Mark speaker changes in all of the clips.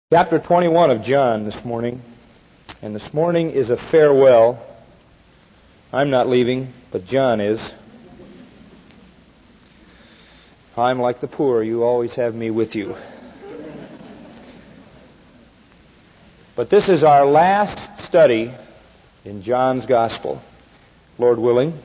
Speaker 1: Chapter 21 of John this morning. And this morning is a farewell. I'm not leaving, but John is. I'm like the poor. You always have me with you. But this is our last study in John's Gospel, Lord willing.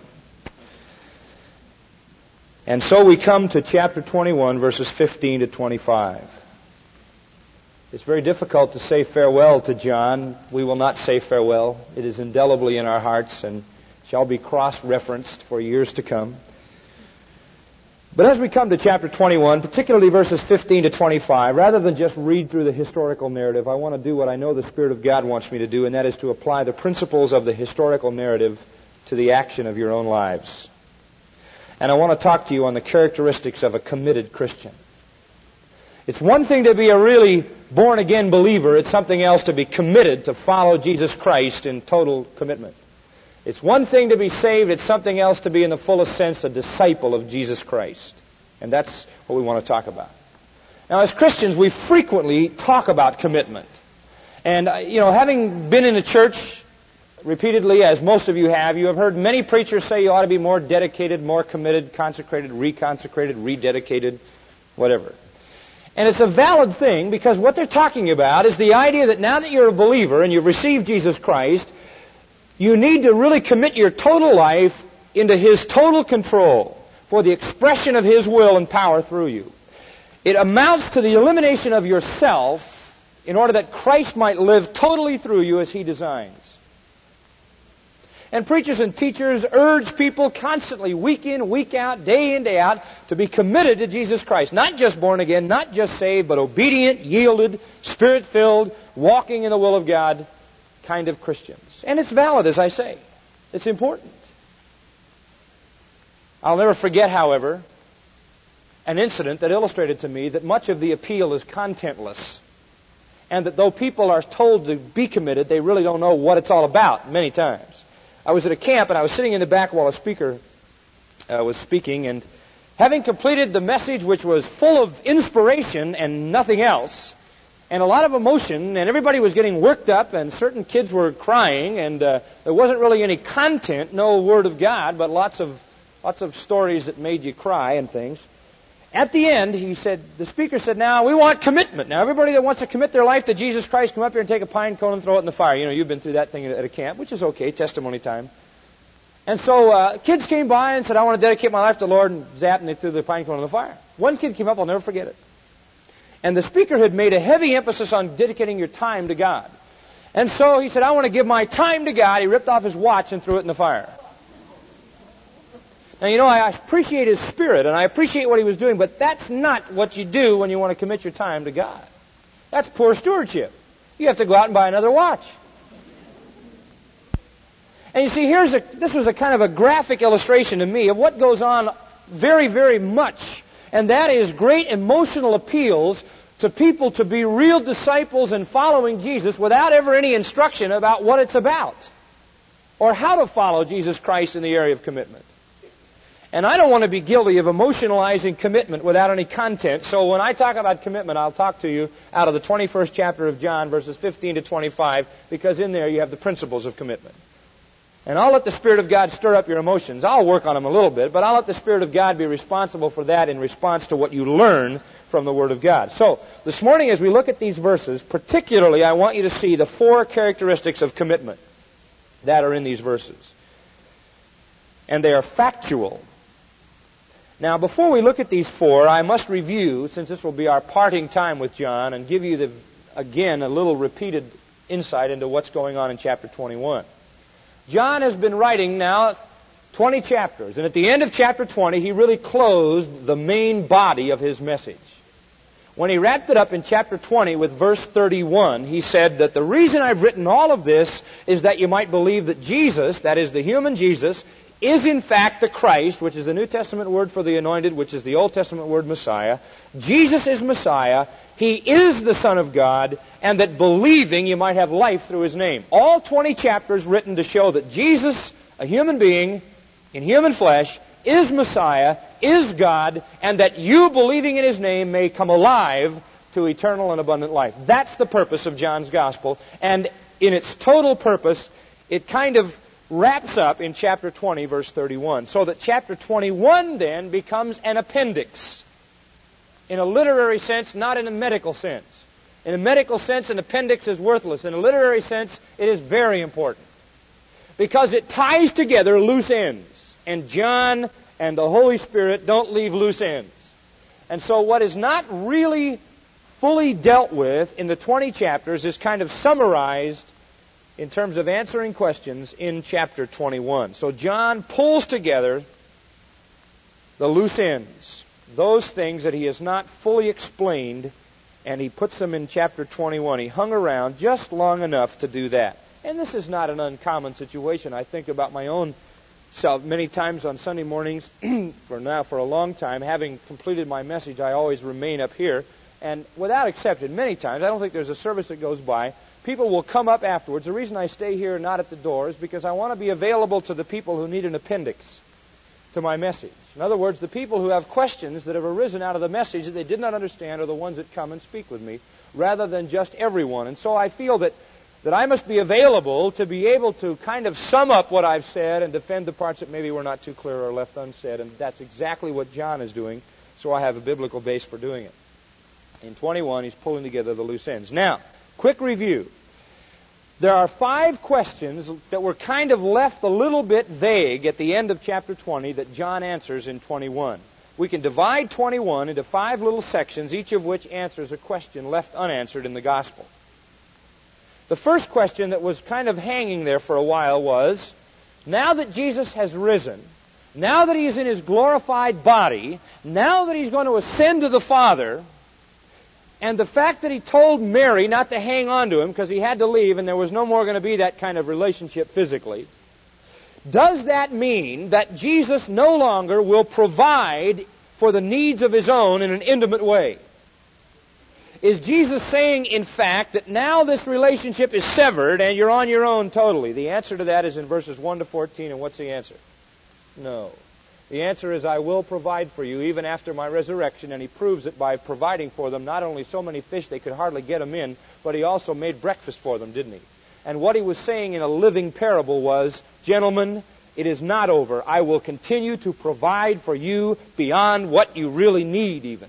Speaker 1: And so we come to chapter 21, verses 15 to 25. It's very difficult to say farewell to John. We will not say farewell. It is indelibly in our hearts and shall be cross-referenced for years to come. But as we come to chapter 21, particularly verses 15 to 25, rather than just read through the historical narrative, I want to do what I know the Spirit of God wants me to do, and that is to apply the principles of the historical narrative to the action of your own lives. And I want to talk to you on the characteristics of a committed Christian. It's one thing to be a really born-again believer. It's something else to be committed to follow Jesus Christ in total commitment. It's one thing to be saved. It's something else to be in the fullest sense a disciple of Jesus Christ. And that's what we want to talk about. Now, as Christians, we frequently talk about commitment. And, having been in the church repeatedly, as most of you have heard many preachers say you ought to be more dedicated, more committed, consecrated, rededicated, whatever. And it's a valid thing because what they're talking about is the idea that now that you're a believer and you've received Jesus Christ, you need to really commit your total life into His total control for the expression of His will and power through you. It amounts to the elimination of yourself in order that Christ might live totally through you as He designs. And preachers and teachers urge people constantly, week in, week out, day in, day out, to be committed to Jesus Christ. Not just born again, not just saved, but obedient, yielded, Spirit-filled, walking in the will of God kind of Christians. And it's valid, as I say. It's important. I'll never forget, however, an incident that illustrated to me that much of the appeal is contentless. And that though people are told to be committed, they really don't know what it's all about many times. I was at a camp and I was sitting in the back while a speaker was speaking, and having completed the message, which was full of inspiration and nothing else, and a lot of emotion, and everybody was getting worked up, and certain kids were crying, and there wasn't really any content, no Word of God, but lots of stories that made you cry and things. At the end, the speaker said, now we want commitment. Now everybody that wants to commit their life to Jesus Christ, come up here and take a pine cone and throw it in the fire. You've been through that thing at a camp, which is okay, testimony time. And so kids came by and said, I want to dedicate my life to the Lord, and zapped, and they threw the pine cone in the fire. One kid came up, I'll never forget it. And the speaker had made a heavy emphasis on dedicating your time to God. And so he said, I want to give my time to God. He ripped off his watch and threw it in the fire. Now, I appreciate his spirit, and I appreciate what he was doing, but that's not what you do when you want to commit your time to God. That's poor stewardship. You have to go out and buy another watch. And you see, this was a kind of a graphic illustration to me of what goes on very, very much, and that is great emotional appeals to people to be real disciples and following Jesus without ever any instruction about what it's about or how to follow Jesus Christ in the area of commitment. And I don't want to be guilty of emotionalizing commitment without any content. So when I talk about commitment, I'll talk to you out of the 21st chapter of John, verses 15 to 25, because in there you have the principles of commitment. And I'll let the Spirit of God stir up your emotions. I'll work on them a little bit, but I'll let the Spirit of God be responsible for that in response to what you learn from the Word of God. So this morning as we look at these verses, particularly I want you to see the 4 characteristics of commitment that are in these verses. And they are factual. Now, before we look at these 4, I must review, since this will be our parting time with John, and give you, again, a little repeated insight into what's going on in chapter 21. John has been writing now 20 chapters, and at the end of chapter 20, he really closed the main body of his message. When he wrapped it up in chapter 20 with verse 31, he said that the reason I've written all of this is that you might believe that Jesus, that is the human Jesus, is in fact the Christ, which is the New Testament word for the anointed, which is the Old Testament word Messiah. Jesus is Messiah. He is the Son of God, and that believing you might have life through His name. All 20 chapters written to show that Jesus, a human being, in human flesh, is Messiah, is God, and that you believing in His name may come alive to eternal and abundant life. That's the purpose of John's Gospel. And in its total purpose, it kind of wraps up in chapter 20, verse 31. So that chapter 21 then becomes an appendix. In a literary sense, not in a medical sense. In a medical sense, an appendix is worthless. In a literary sense, it is very important. Because it ties together loose ends. And John and the Holy Spirit don't leave loose ends. And so what is not really fully dealt with in the 20 chapters is kind of summarized in terms of answering questions in chapter 21. So John pulls together the loose ends, those things that he has not fully explained, and he puts them in chapter 21. He hung around just long enough to do that. And this is not an uncommon situation. I think about my own self many times on Sunday mornings, for a long time, having completed my message, I always remain up here. And without exception, many times, I don't think there's a service that goes by, people will come up afterwards. The reason I stay here and not at the door is because I want to be available to the people who need an appendix to my message. In other words, the people who have questions that have arisen out of the message that they did not understand are the ones that come and speak with me, rather than just everyone. And so I feel that I must be available to be able to kind of sum up what I've said and defend the parts that maybe were not too clear or left unsaid. And that's exactly what John is doing, so I have a biblical base for doing it. In 21, he's pulling together the loose ends. Now, quick review. There are 5 questions that were kind of left a little bit vague at the end of chapter 20 that John answers in 21. We can divide 21 into 5 little sections, each of which answers a question left unanswered in the gospel. The first question that was kind of hanging there for a while was, now that Jesus has risen, now that he is in his glorified body, now that he's going to ascend to the Father, and the fact that he told Mary not to hang on to him because he had to leave and there was no more going to be that kind of relationship physically, does that mean that Jesus no longer will provide for the needs of his own in an intimate way? Is Jesus saying, in fact, that now this relationship is severed and you're on your own totally? The answer to that is in verses 1 to 14, and what's the answer? No. The answer is, I will provide for you even after my resurrection, and he proves it by providing for them not only so many fish they could hardly get them in, but he also made breakfast for them, didn't he? And what he was saying in a living parable was, gentlemen, it is not over. I will continue to provide for you beyond what you really need even.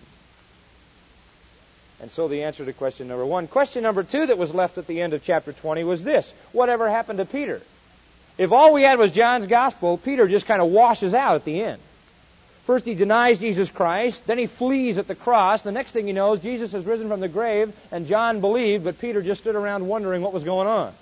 Speaker 1: And so the answer to question number 1. Question number 2 that was left at the end of chapter 20 was this. Whatever happened to Peter? If all we had was John's gospel, Peter just kind of washes out at the end. First he denies Jesus Christ, then he flees at the cross. The next thing he knows, Jesus has risen from the grave, and John believed, but Peter just stood around wondering what was going on.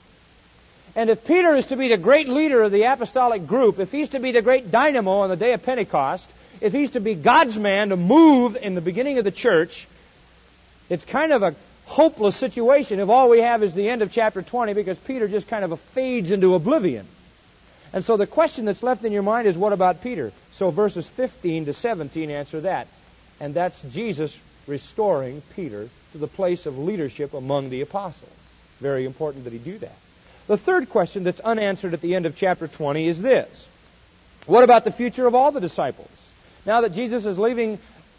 Speaker 1: And if Peter is to be the great leader of the apostolic group, if he's to be the great dynamo on the day of Pentecost, if he's to be God's man to move in the beginning of the church, it's kind of a hopeless situation if all we have is the end of chapter 20, because Peter just kind of fades into oblivion. And so the question that's left in your mind is, what about Peter? So verses 15 to 17 answer that. And that's Jesus restoring Peter to the place of leadership among the apostles. Very important that he do that. The third question that's unanswered at the end of chapter 20 is this. What about the future of all the disciples? Now that Jesus is leaving,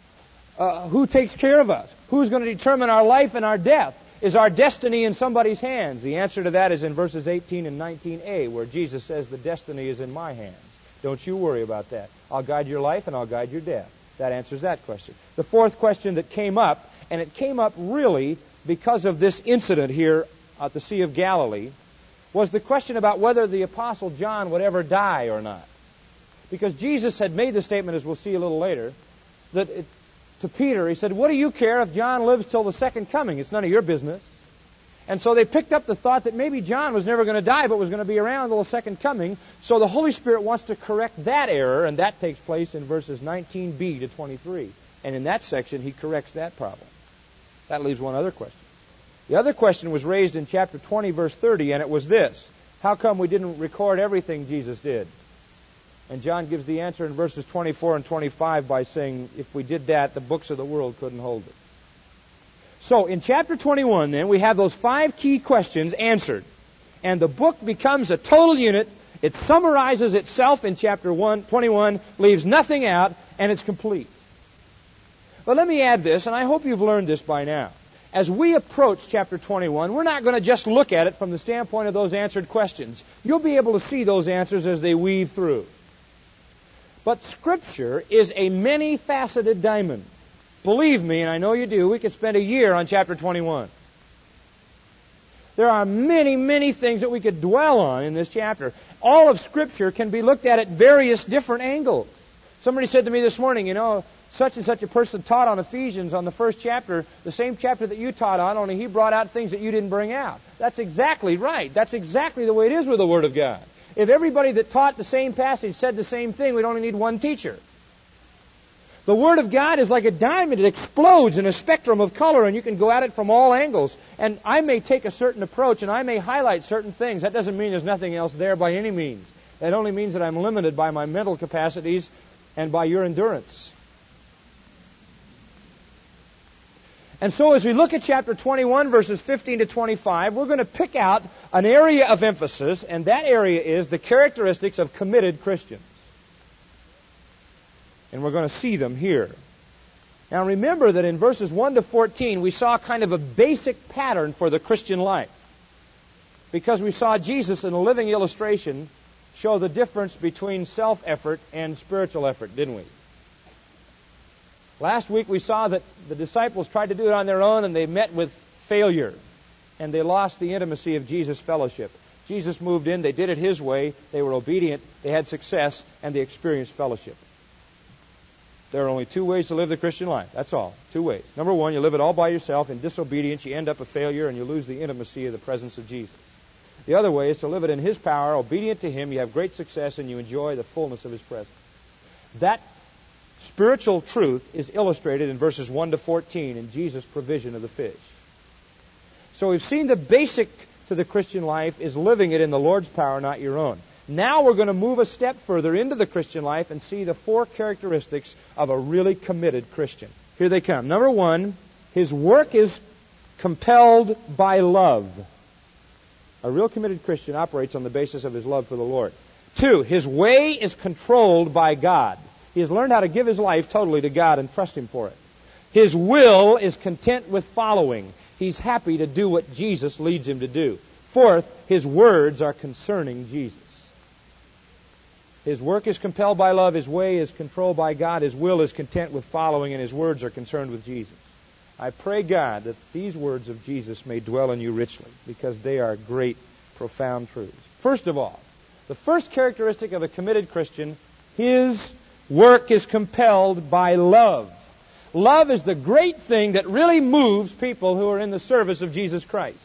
Speaker 1: who takes care of us? Who's going to determine our life and our death? Is our destiny in somebody's hands? The answer to that is in verses 18 and 19a, where Jesus says, the destiny is in my hands. Don't you worry about that. I'll guide your life and I'll guide your death. That answers that question. The fourth question that came up, and it came up really because of this incident here at the Sea of Galilee, was the question about whether the Apostle John would ever die or not. Because Jesus had made the statement, as we'll see a little later, that to Peter, he said, what do you care if John lives till the second coming? It's none of your business. And so they picked up the thought that maybe John was never going to die, but was going to be around until the second coming. So the Holy Spirit wants to correct that error, and that takes place in verses 19b to 23. And in that section, he corrects that problem. That leaves one other question. The other question was raised in chapter 20, verse 30, and it was this. How come we didn't record everything Jesus did? And John gives the answer in verses 24 and 25 by saying, if we did that, the books of the world couldn't hold it. So in chapter 21, then, we have those 5 key questions answered. And the book becomes a total unit. It summarizes itself in chapter 21, leaves nothing out, and it's complete. But let me add this, and I hope you've learned this by now. As we approach chapter 21, we're not going to just look at it from the standpoint of those answered questions. You'll be able to see those answers as they weave through. But Scripture is a many-faceted diamond. Believe me, and I know you do, we could spend a year on chapter 21. There are many, many things that we could dwell on in this chapter. All of Scripture can be looked at various different angles. Somebody said to me this morning, such and such a person taught on Ephesians on the first chapter, the same chapter that you taught on, only he brought out things that you didn't bring out. That's exactly right. That's exactly the way it is with the Word of God. If everybody that taught the same passage said the same thing, we'd only need one teacher. The Word of God is like a diamond. It explodes in a spectrum of color, and you can go at it from all angles. And I may take a certain approach, and I may highlight certain things. That doesn't mean there's nothing else there by any means. That only means that I'm limited by my mental capacities and by your endurance. And so as we look at chapter 21, verses 15 to 25, we're going to pick out an area of emphasis, and that area is the characteristics of committed Christians. And we're going to see them here. Now remember that in verses 1 to 14, we saw kind of a basic pattern for the Christian life. Because we saw Jesus in a living illustration show the difference between self-effort and spiritual effort, didn't we? Last week we saw that the disciples tried to do it on their own and they met with failure. And they lost the intimacy of Jesus' fellowship. Jesus moved in, they did it His way, they were obedient, they had success, and they experienced fellowship. There are only two ways to live the Christian life. That's all. Two ways. Number one, you live it all by yourself. In disobedience, you end up a failure and you lose the intimacy of the presence of Jesus. The other way is to live it in His power, obedient to Him, you have great success, and you enjoy the fullness of His presence. That spiritual truth is illustrated in verses 1 to 14 in Jesus' provision of the fish. So we've seen the basic to the Christian life is living it in the Lord's power, not your own. Now we're going to move a step further into the Christian life and see the four characteristics of a really committed Christian. Here they come. Number one, his work is compelled by love. A real committed Christian operates on the basis of his love for the Lord. Two, his way is controlled by God. He has learned how to give his life totally to God and trust Him for it. His will is content with following. He's happy to do what Jesus leads him to do. Fourth, his words are concerning Jesus. His work is compelled by love. His way is controlled by God. His will is content with following, and his words are concerned with Jesus. I pray, God, that these words of Jesus may dwell in you richly, because they are great, profound truths. First of all, the first characteristic of a committed Christian, his work is compelled by love. Love is the great thing that really moves people who are in the service of Jesus Christ.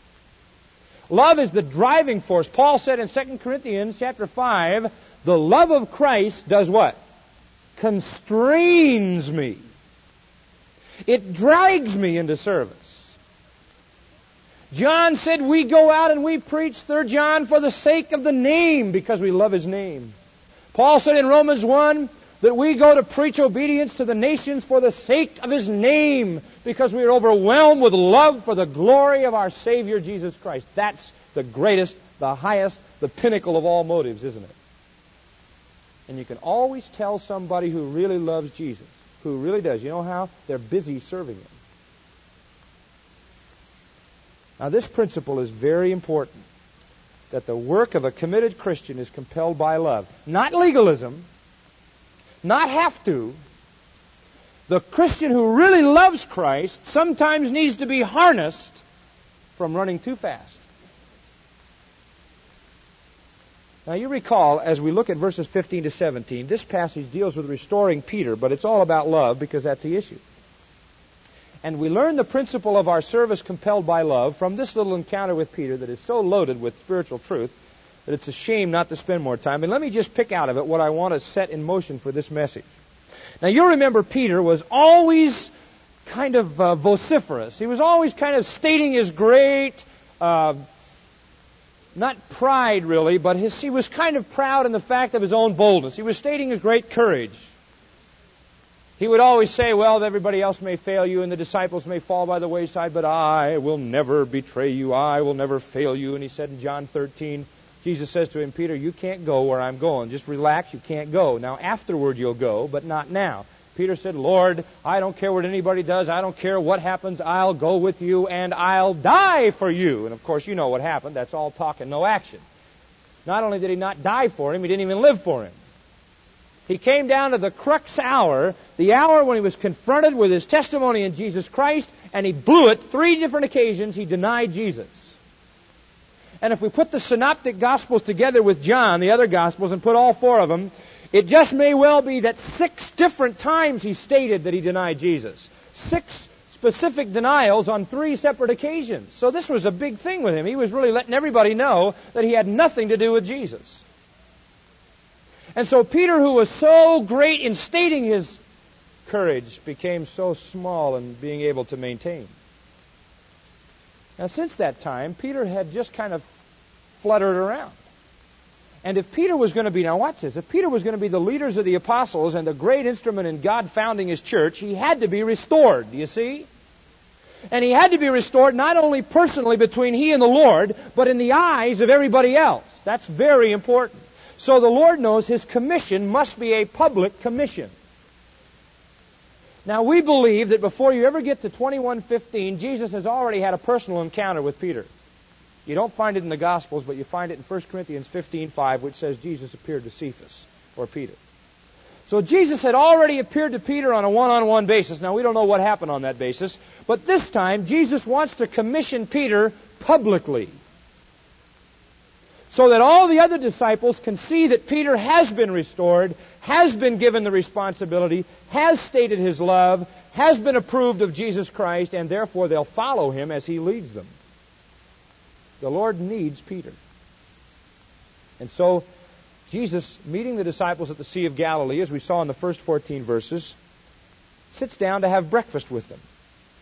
Speaker 1: Love is the driving force. Paul said in 2 Corinthians chapter 5, the love of Christ does what? Constrains me. It drags me into service. John said we go out and we preach, 3 John, for the sake of the name, because we love His name. Paul said in Romans 1 that we go to preach obedience to the nations for the sake of His name, because we are overwhelmed with love for the glory of our Savior Jesus Christ. That's the greatest, the highest, the pinnacle of all motives, isn't it? And you can always tell somebody who really loves Jesus, who really does. You know how? They're busy serving Him. Now this principle is very important, that the work of a committed Christian is compelled by love. Not legalism, not have to. The Christian who really loves Christ sometimes needs to be harnessed from running too fast. Now you recall, as we look at verses 15 to 17, this passage deals with restoring Peter, but it's all about love because that's the issue. And we learn the principle of our service compelled by love from this little encounter with Peter that is so loaded with spiritual truth that it's a shame not to spend more time. And let me just pick out of it what I want to set in motion for this message. Now you remember Peter was always kind of vociferous. He was always kind of stating his great, not pride really, but he was kind of proud in the fact of his own boldness. He was stating his great courage. He would always say, well, everybody else may fail you and the disciples may fall by the wayside, but I will never betray you. I will never fail you. And he said in John 13, Jesus says to him, Peter, you can't go where I'm going. Just relax, you can't go. Now afterward you'll go, but not now. Peter said, Lord, I don't care what anybody does. I don't care what happens. I'll go with you and I'll die for you. And of course, you know what happened. That's all talk and no action. Not only did he not die for him, he didn't even live for him. He came down to the crux hour, the hour when he was confronted with his testimony in Jesus Christ, and he blew it 3 different occasions. He denied Jesus. And if we put the synoptic Gospels together with John, the other Gospels, and put all 4 of them, it just may well be that 6 different times he stated that he denied Jesus. 6 specific denials on 3 separate occasions. So this was a big thing with him. He was really letting everybody know that he had nothing to do with Jesus. And so Peter, who was so great in stating his courage, became so small in being able to maintain. Now, since that time, Peter had just kind of fluttered around. And if Peter was going to be, now watch this, if Peter was going to be the leaders of the apostles and the great instrument in God founding His church, he had to be restored, do you see? And he had to be restored not only personally between he and the Lord, but in the eyes of everybody else. That's very important. So the Lord knows His commission must be a public commission. Now we believe that before you ever get to 21:15, Jesus has already had a personal encounter with Peter. You don't find it in the Gospels, but you find it in 1 Corinthians 15:5, which says Jesus appeared to Cephas, or Peter. So Jesus had already appeared to Peter on a one-on-one basis. Now we don't know what happened on that basis, but this time Jesus wants to commission Peter publicly, so that all the other disciples can see that Peter has been restored, has been given the responsibility, has stated his love, has been approved of Jesus Christ, and therefore they'll follow him as he leads them. The Lord needs Peter. And so Jesus, meeting the disciples at the Sea of Galilee, as we saw in the first 14 verses, sits down to have breakfast with them.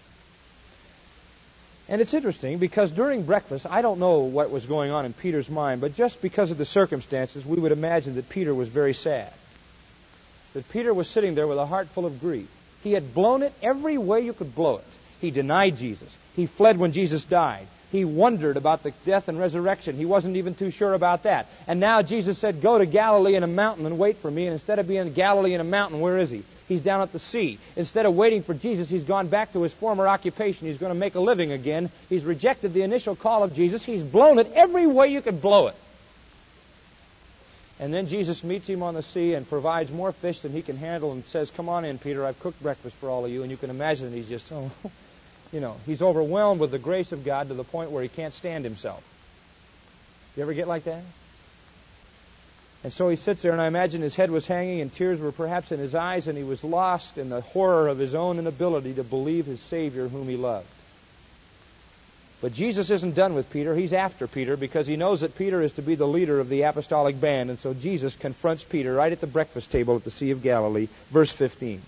Speaker 1: And it's interesting because during breakfast, I don't know what was going on in Peter's mind, but just because of the circumstances, we would imagine that Peter was very sad. That Peter was sitting there with a heart full of grief. He had blown it every way you could blow it. He denied Jesus. He fled when Jesus died. He wondered about the death and resurrection. He wasn't even too sure about that. And now Jesus said, go to Galilee in a mountain and wait for me. And instead of being in Galilee in a mountain, where is he? He's down at the sea. Instead of waiting for Jesus, he's gone back to his former occupation. He's going to make a living again. He's rejected the initial call of Jesus. He's blown it every way you could blow it. And then Jesus meets him on the sea and provides more fish than he can handle and says, come on in, Peter, I've cooked breakfast for all of you. And you can imagine that he's just, he's overwhelmed with the grace of God to the point where he can't stand himself. You ever get like that? And so he sits there, and I imagine his head was hanging, and tears were perhaps in his eyes, and he was lost in the horror of his own inability to believe his Savior whom he loved. But Jesus isn't done with Peter. He's after Peter because he knows that Peter is to be the leader of the apostolic band. And so Jesus confronts Peter right at the breakfast table at the Sea of Galilee, verse 15.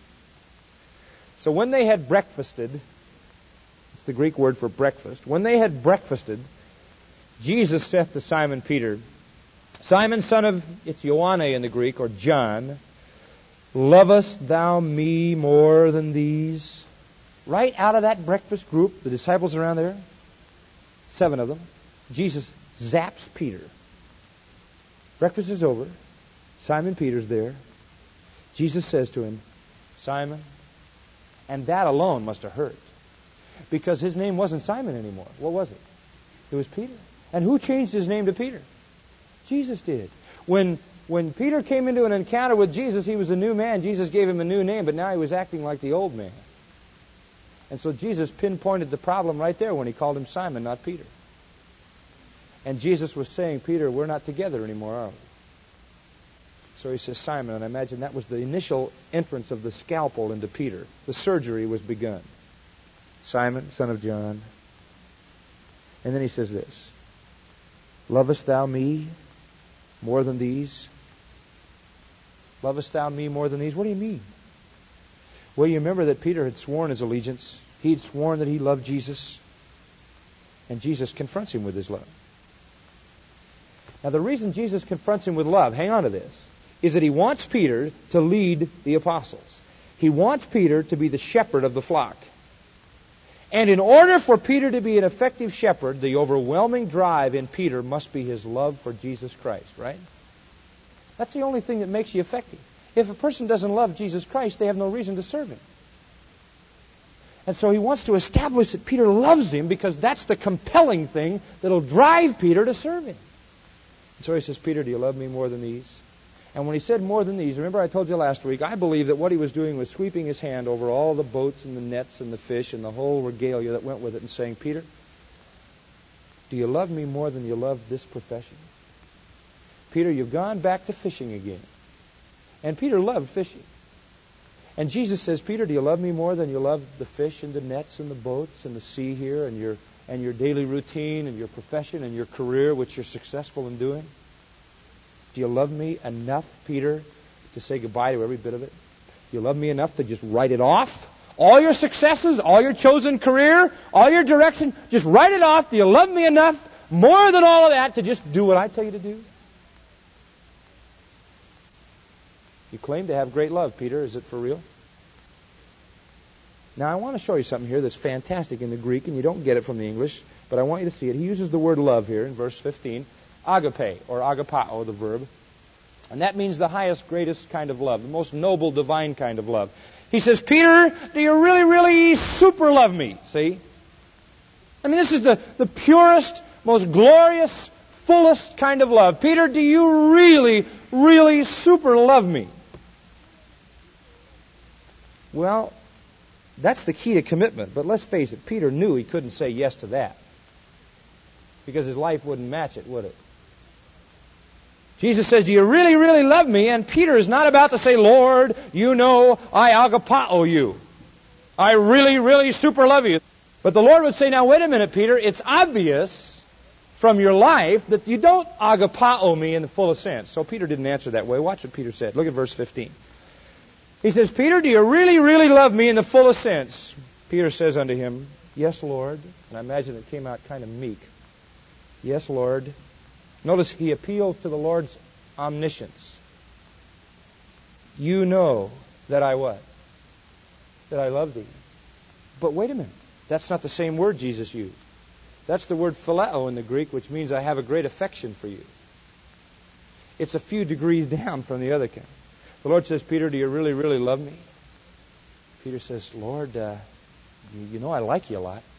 Speaker 1: So when they had breakfasted, it's the Greek word for breakfast. When they had breakfasted, Jesus saith to Simon Peter, Simon, son of, it's Ioanne in the Greek, or John, lovest thou me more than these? Right out of that breakfast group, the disciples around there, 7 of them, Jesus zaps Peter. Breakfast is over. Simon Peter's there. Jesus says to him, Simon, and that alone must have hurt. Because his name wasn't Simon anymore. What was it? It was Peter. And who changed his name to Peter? Jesus did. When Peter came into an encounter with Jesus, he was a new man. Jesus gave him a new name, but now he was acting like the old man. And so Jesus pinpointed the problem right there when he called him Simon, not Peter. And Jesus was saying, Peter, we're not together anymore, are we? So he says, Simon, and I imagine that was the initial entrance of the scalpel into Peter. The surgery was begun. Simon, son of John. And then he says this, lovest thou me more than these? Lovest thou me more than these? What do you mean? Well, you remember that Peter had sworn his allegiance. He'd sworn that he loved Jesus. And Jesus confronts him with his love. Now, the reason Jesus confronts him with love, hang on to this, is that he wants Peter to lead the apostles. He wants Peter to be the shepherd of the flock. And in order for Peter to be an effective shepherd, the overwhelming drive in Peter must be his love for Jesus Christ, right? That's the only thing that makes you effective. if a person doesn't love Jesus Christ, they have no reason to serve Him. And so he wants to establish that Peter loves Him because that's the compelling thing that'll drive Peter to serve Him. And so he says, Peter, do you love me more than these? And when he said more than these, remember I told you last week, I believe that what he was doing was sweeping his hand over all the boats and the nets and the fish and the whole regalia that went with it and saying, Peter, do you love me more than you love this profession? Peter, you've gone back to fishing again. And Peter loved fishing. And Jesus says, Peter, do you love me more than you love the fish and the nets and the boats and the sea here and your daily routine and your profession and your career, which you're successful in doing? Do you love me enough, Peter, to say goodbye to every bit of it? Do you love me enough to just write it off? All your successes, all your chosen career, all your direction, just write it off. Do you love me enough, more than all of that, to just do what I tell you to do? You claim to have great love, Peter. Is it for real? Now, I want to show you something here that's fantastic in the Greek, and you don't get it from the English, but I want you to see it. He uses the word love here in verse 15. Agape, or agapao, the verb. And that means the highest, greatest kind of love, the most noble, divine kind of love. He says, Peter, do you really, really super love me? See? I mean, this is the purest, most glorious, fullest kind of love. Peter, do you really, really super love me? Well, that's the key to commitment. But let's face it, Peter knew he couldn't say yes to that. Because his life wouldn't match it, would it? Jesus says, do you really, really love me? And Peter is not about to say, Lord, you know I agapao you. I really, really super love you. But the Lord would say, now wait a minute, Peter, it's obvious from your life that you don't agapao me in the fullest sense. So Peter didn't answer that way. Watch what Peter said. Look at verse 15. He says, Peter, do you really, really love me in the fullest sense? Peter says unto him, yes, Lord. And I imagine it came out kind of meek. Yes, Lord. Notice he appeals to the Lord's omniscience. You know that I what? That I love thee. But wait a minute. That's not the same word Jesus used. That's the word phileo in the Greek, which means I have a great affection for you. It's a few degrees down from the other kind. The Lord says, Peter, do you really, really love me? Peter says, Lord, you know I like you a lot.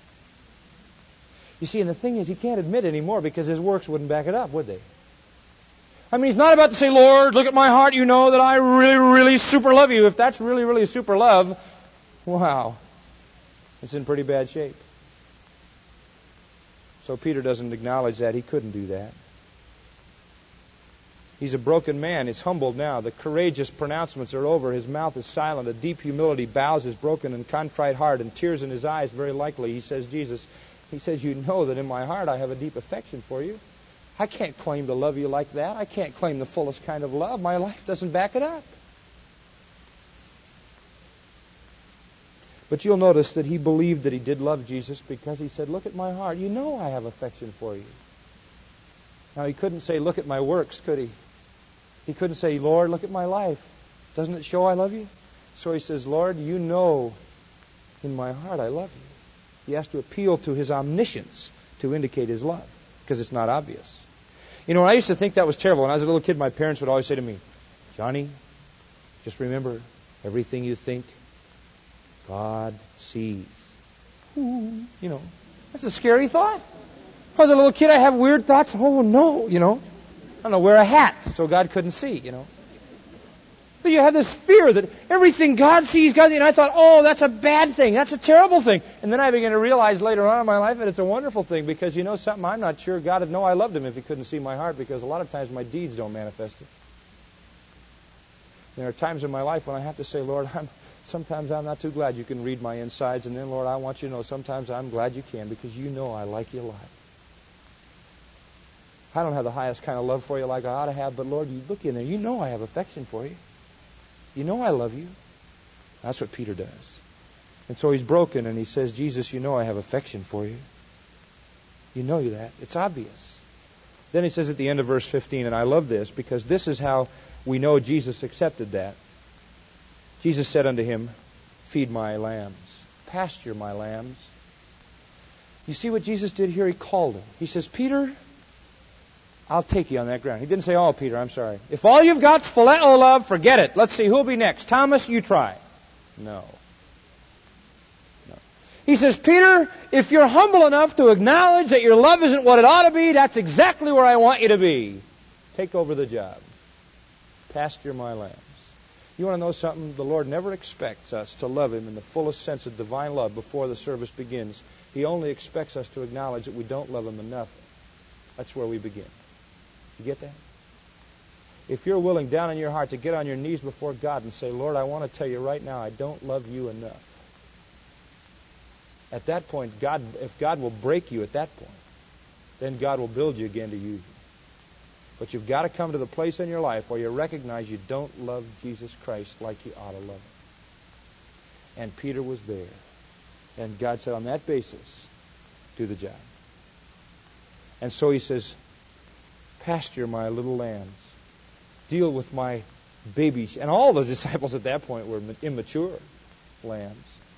Speaker 1: You see, and the thing is, he can't admit anymore because his works wouldn't back it up, would they? I mean, he's not about to say, Lord, look at my heart, you know that I really, really super love you. If that's really, really super love, wow, it's in pretty bad shape. So Peter doesn't acknowledge that. He couldn't do that. He's a broken man. He's humbled now. The courageous pronouncements are over. His mouth is silent. A deep humility bows his broken and contrite heart, and tears in his eyes, very likely. He says, Jesus, he says, you know that in my heart I have a deep affection for you. I can't claim to love you like that. I can't claim the fullest kind of love. My life doesn't back it up. But you'll notice that he believed that he did love Jesus because he said, look at my heart. You know I have affection for you. Now, he couldn't say, look at my works, could he? He couldn't say, Lord, look at my life. Doesn't it show I love you? So he says, Lord, you know in my heart I love you. He has to appeal to his omniscience to indicate his love because it's not obvious. You know, I used to think that was terrible. When I was a little kid, my parents would always say to me, Johnny, just remember, everything you think, God sees. Ooh, you know, that's a scary thought. I was a little kid, I have weird thoughts. Oh, no, you know. I don't know, wear a hat so God couldn't see, you know. But you have this fear that everything God sees, God sees. And I thought, oh, that's a bad thing. That's a terrible thing. And then I began to realize later on in my life that it's a wonderful thing because you know something, I'm not sure God would know I loved him if he couldn't see my heart because a lot of times my deeds don't manifest it. There are times in my life when I have to say, Lord, sometimes I'm not too glad you can read my insides. And then, Lord, I want you to know sometimes I'm glad you can because you know I like you a lot. I don't have the highest kind of love for you like I ought to have, but Lord, you look in there. You know I have affection for you. You know I love you. That's what Peter does. And so he's broken and he says, Jesus, you know I have affection for you. You know that. It's obvious. Then he says at the end of verse 15, and I love this because this is how we know Jesus accepted that. Jesus said unto him, feed my lambs, pasture my lambs. You see what Jesus did here? He called him. He says, Peter, I'll take you on that ground. He didn't say, oh, Peter, I'm sorry. If all you've got's phileo love, forget it. Let's see, who'll be next? Thomas, you try. No. He says, Peter, if you're humble enough to acknowledge that your love isn't what it ought to be, that's exactly where I want you to be. Take over the job. Pasture my lambs. You want to know something? The Lord never expects us to love Him in the fullest sense of divine love before the service begins. He only expects us to acknowledge that we don't love Him enough. That's where we begin. You get that? If you're willing down in your heart to get on your knees before God and say, Lord, I want to tell you right now, I don't love you enough. At that point, if God will break you at that point, then God will build you again to use you. But you've got to come to the place in your life where you recognize you don't love Jesus Christ like you ought to love Him. And Peter was there. And God said, on that basis, do the job. And so He says, pasture my little lambs. Deal with my babies. And all the disciples at that point were immature lambs.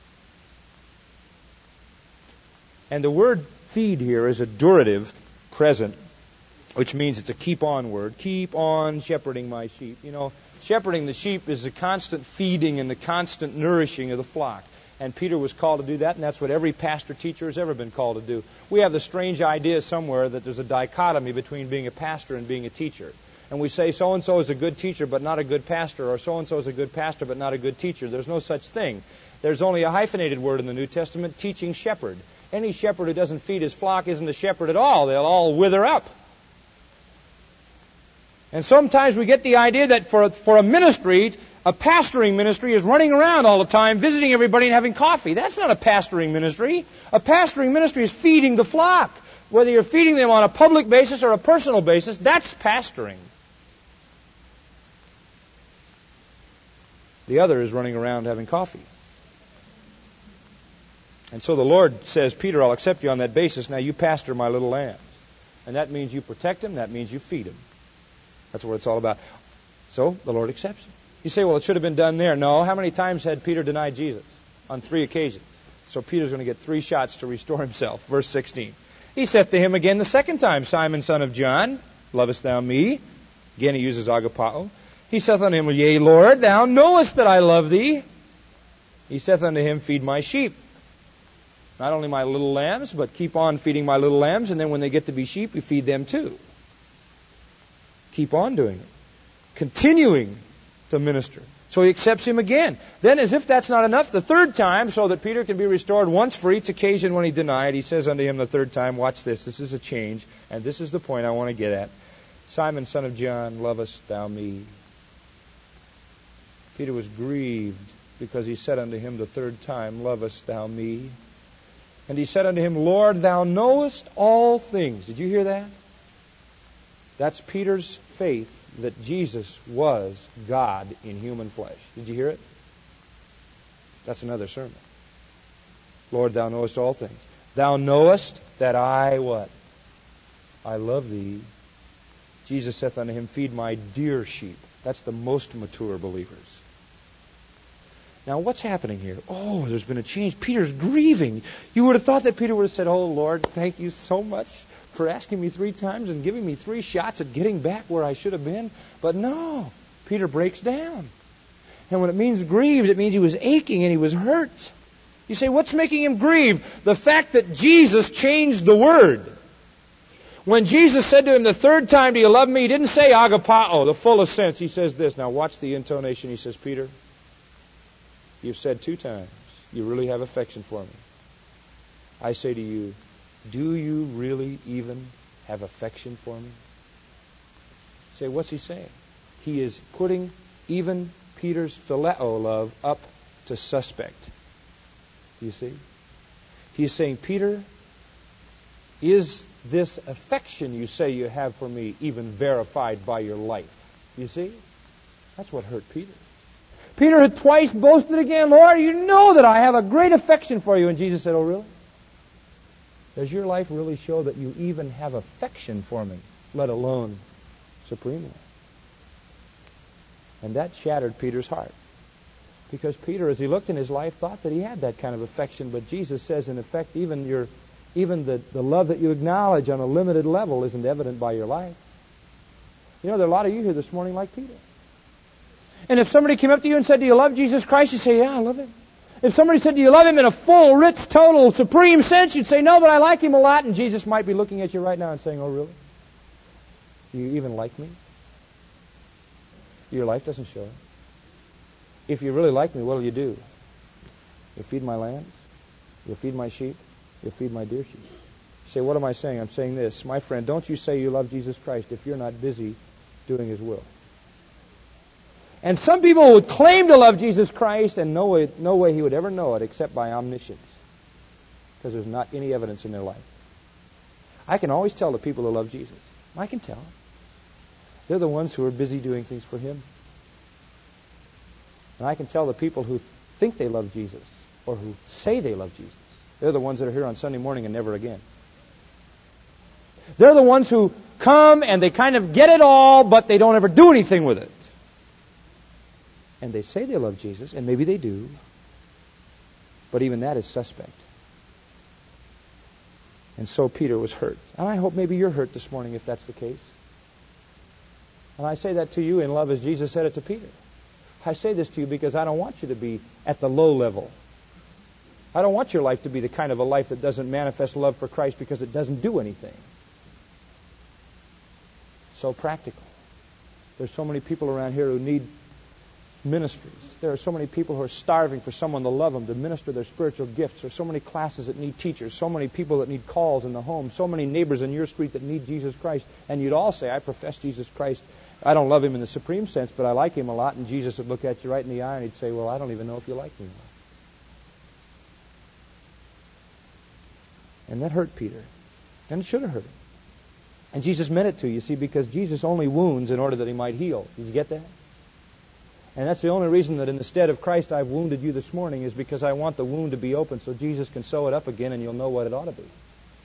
Speaker 1: And the word feed here is a durative present, which means it's a keep-on word. Keep on shepherding my sheep. You know, shepherding the sheep is the constant feeding and the constant nourishing of the flock. And Peter was called to do that, and that's what every pastor teacher has ever been called to do. We have the strange idea somewhere that there's a dichotomy between being a pastor and being a teacher. And we say so-and-so is a good teacher but not a good pastor, or so-and-so is a good pastor but not a good teacher. There's no such thing. There's only a hyphenated word in the New Testament, teaching shepherd. Any shepherd who doesn't feed his flock isn't a shepherd at all. They'll all wither up. And sometimes we get the idea that for a ministry, a pastoring ministry is running around all the time, visiting everybody and having coffee. That's not a pastoring ministry. A pastoring ministry is feeding the flock. Whether you're feeding them on a public basis or a personal basis, that's pastoring. The other is running around having coffee. And so the Lord says, Peter, I'll accept you on that basis. Now you pastor my little lambs. And that means you protect them. That means you feed them. That's what it's all about. So the Lord accepts him. You say, well, it should have been done there. No. How many times had Peter denied Jesus? On 3 occasions. So Peter's going to get 3 shots to restore himself. Verse 16. He said to him again the second time, Simon, son of John, lovest thou me? Again he uses agapao. He saith unto him, Yea, Lord, thou knowest that I love thee. He saith unto him, Feed my sheep. Not only my little lambs, but keep on feeding my little lambs, and then when they get to be sheep, you feed them too. Keep on doing it. Continuing to minister. So he accepts him again. Then, as if that's not enough, the third time, so that Peter can be restored once for each occasion when he denied, he says unto him the third time, watch this, this is a change, and this is the point I want to get at. Simon, son of John, lovest thou me? Peter was grieved because he said unto him the third time, lovest thou me? And he said unto him, Lord, thou knowest all things. Did you hear that? That's Peter's faith that Jesus was God in human flesh. Did you hear it? That's another sermon. Lord, thou knowest all things. Thou knowest that I, what? I love thee. Jesus saith unto him, Feed my dear sheep. That's the most mature believers. Now, what's happening here? Oh, there's been a change. Peter's grieving. You would have thought that Peter would have said, Oh, Lord, thank you so much for asking me 3 times and giving me 3 shots at getting back where I should have been. But no, Peter breaks down. And when it means grieved, it means he was aching and he was hurt. You say, what's making him grieve? The fact that Jesus changed the word. When Jesus said to him the third time, do you love me? He didn't say agapao, the fullest sense. He says this. Now watch the intonation. He says, Peter, you've said 2 times, you really have affection for me. I say to you, do you really even have affection for me? Say, what's he saying? He is putting even Peter's phileo love up to suspect. You see? He's saying, Peter, is this affection you say you have for me even verified by your life? You see? That's what hurt Peter. Peter had twice boasted again, Lord, you know that I have a great affection for you. And Jesus said, oh, really? Does your life really show that you even have affection for me, let alone supremely? And that shattered Peter's heart. Because Peter, as he looked in his life, thought that he had that kind of affection. But Jesus says, in effect, even the love that you acknowledge on a limited level isn't evident by your life. You know, there are a lot of you here this morning like Peter. And if somebody came up to you and said, do you love Jesus Christ? You'd say, yeah, I love Him. If somebody said, do you love Him in a full, rich, total, supreme sense? You'd say, no, but I like Him a lot. And Jesus might be looking at you right now and saying, oh, really? Do you even like me? Your life doesn't show it. If you really like me, what will you do? You'll feed my lambs. You'll feed my sheep. You'll feed my dear sheep. You say, what am I saying? I'm saying this. My friend, don't you say you love Jesus Christ if you're not busy doing His will. And some people would claim to love Jesus Christ, and no way he would ever know it except by omniscience, because there's not any evidence in their life. I can always tell the people who love Jesus. I can tell. They're the ones who are busy doing things for Him. And I can tell the people who think they love Jesus, or who say they love Jesus. They're the ones that are here on Sunday morning and never again. They're the ones who come and they kind of get it all, but they don't ever do anything with it. And they say they love Jesus, and maybe they do, but even that is suspect. And so Peter was hurt. And I hope maybe you're hurt this morning if that's the case. And I say that to you in love as Jesus said it to Peter. I say this to you because I don't want you to be at the low level. I don't want your life to be the kind of a life that doesn't manifest love for Christ because it doesn't do anything. It's so practical. There's so many people around here who need ministries. There are so many people who are starving for someone to love them, to minister their spiritual gifts. There's so many classes that need teachers, so many people that need calls in the home, so many neighbors in your street that need Jesus Christ. And you'd all say, I profess Jesus Christ. I don't love Him in the supreme sense, but I like Him a lot. And Jesus would look at you right in the eye and He'd say, well, I don't even know if you like me. And that hurt Peter. And it should have hurt him. And Jesus meant it to, you see, because Jesus only wounds in order that He might heal. Did you get that? And that's the only reason that in the stead of Christ I've wounded you this morning, is because I want the wound to be open so Jesus can sew it up again and you'll know what it ought to be.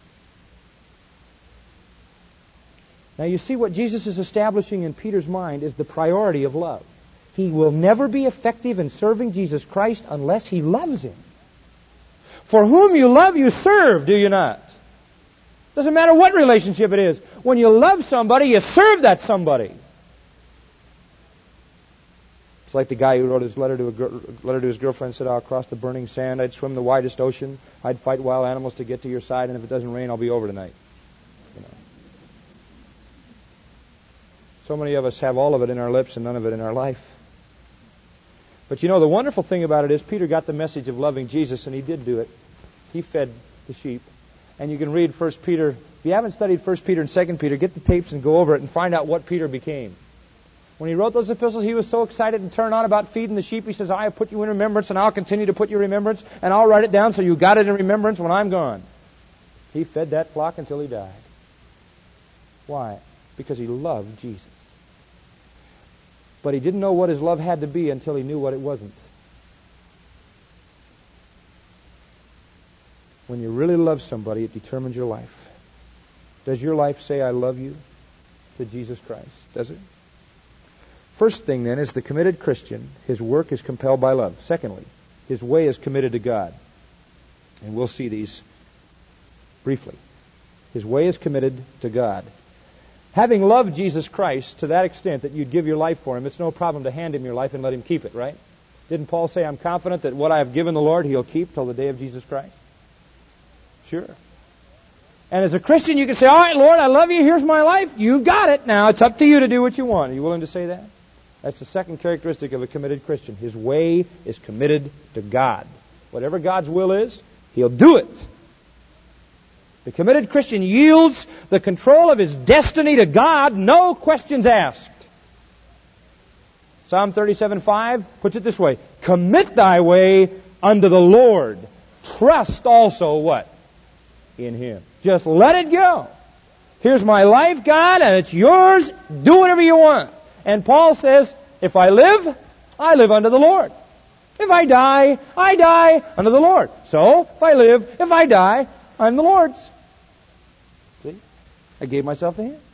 Speaker 1: Now you see what Jesus is establishing in Peter's mind is the priority of love. He will never be effective in serving Jesus Christ unless he loves Him. For whom you love, you serve, do you not? Doesn't matter what relationship it is. When you love somebody, you serve that somebody. It's like the guy who wrote his letter to his girlfriend and said, I'll cross the burning sand, I'd swim the widest ocean, I'd fight wild animals to get to your side, and if it doesn't rain, I'll be over tonight. You know. So many of us have all of it in our lips and none of it in our life. But you know, the wonderful thing about it is Peter got the message of loving Jesus, and he did do it. He fed the sheep. And you can read 1 Peter. If you haven't studied 1 Peter and 2 Peter, get the tapes and go over it and find out what Peter became. When he wrote those epistles, he was so excited and turned on about feeding the sheep. He says, I have put you in remembrance, and I'll continue to put you in remembrance, and I'll write it down so you got it in remembrance when I'm gone. He fed that flock until he died. Why? Because he loved Jesus. But he didn't know what his love had to be until he knew what it wasn't. When you really love somebody, it determines your life. Does your life say, I love you to Jesus Christ? Does it? First thing, then, is the committed Christian, his work is compelled by love. Secondly, his way is committed to God. And we'll see these briefly. His way is committed to God. Having loved Jesus Christ to that extent that you'd give your life for Him, it's no problem to hand Him your life and let Him keep it, right? Didn't Paul say, I'm confident that what I have given the Lord, He'll keep till the day of Jesus Christ? Sure. And as a Christian, you can say, all right, Lord, I love you. Here's my life. You've got it. Now it's up to you to do what you want. Are you willing to say that? That's the second characteristic of a committed Christian. His way is committed to God. Whatever God's will is, he'll do it. The committed Christian yields the control of his destiny to God, no questions asked. Psalm 37:5 puts it this way, commit thy way unto the Lord. Trust also what? In Him. Just let it go. Here's my life, God, and it's yours. Do whatever you want. And Paul says, if I live, I live unto the Lord. If I die unto the Lord. So, if I live, if I die, I'm the Lord's. See? I gave myself to Him.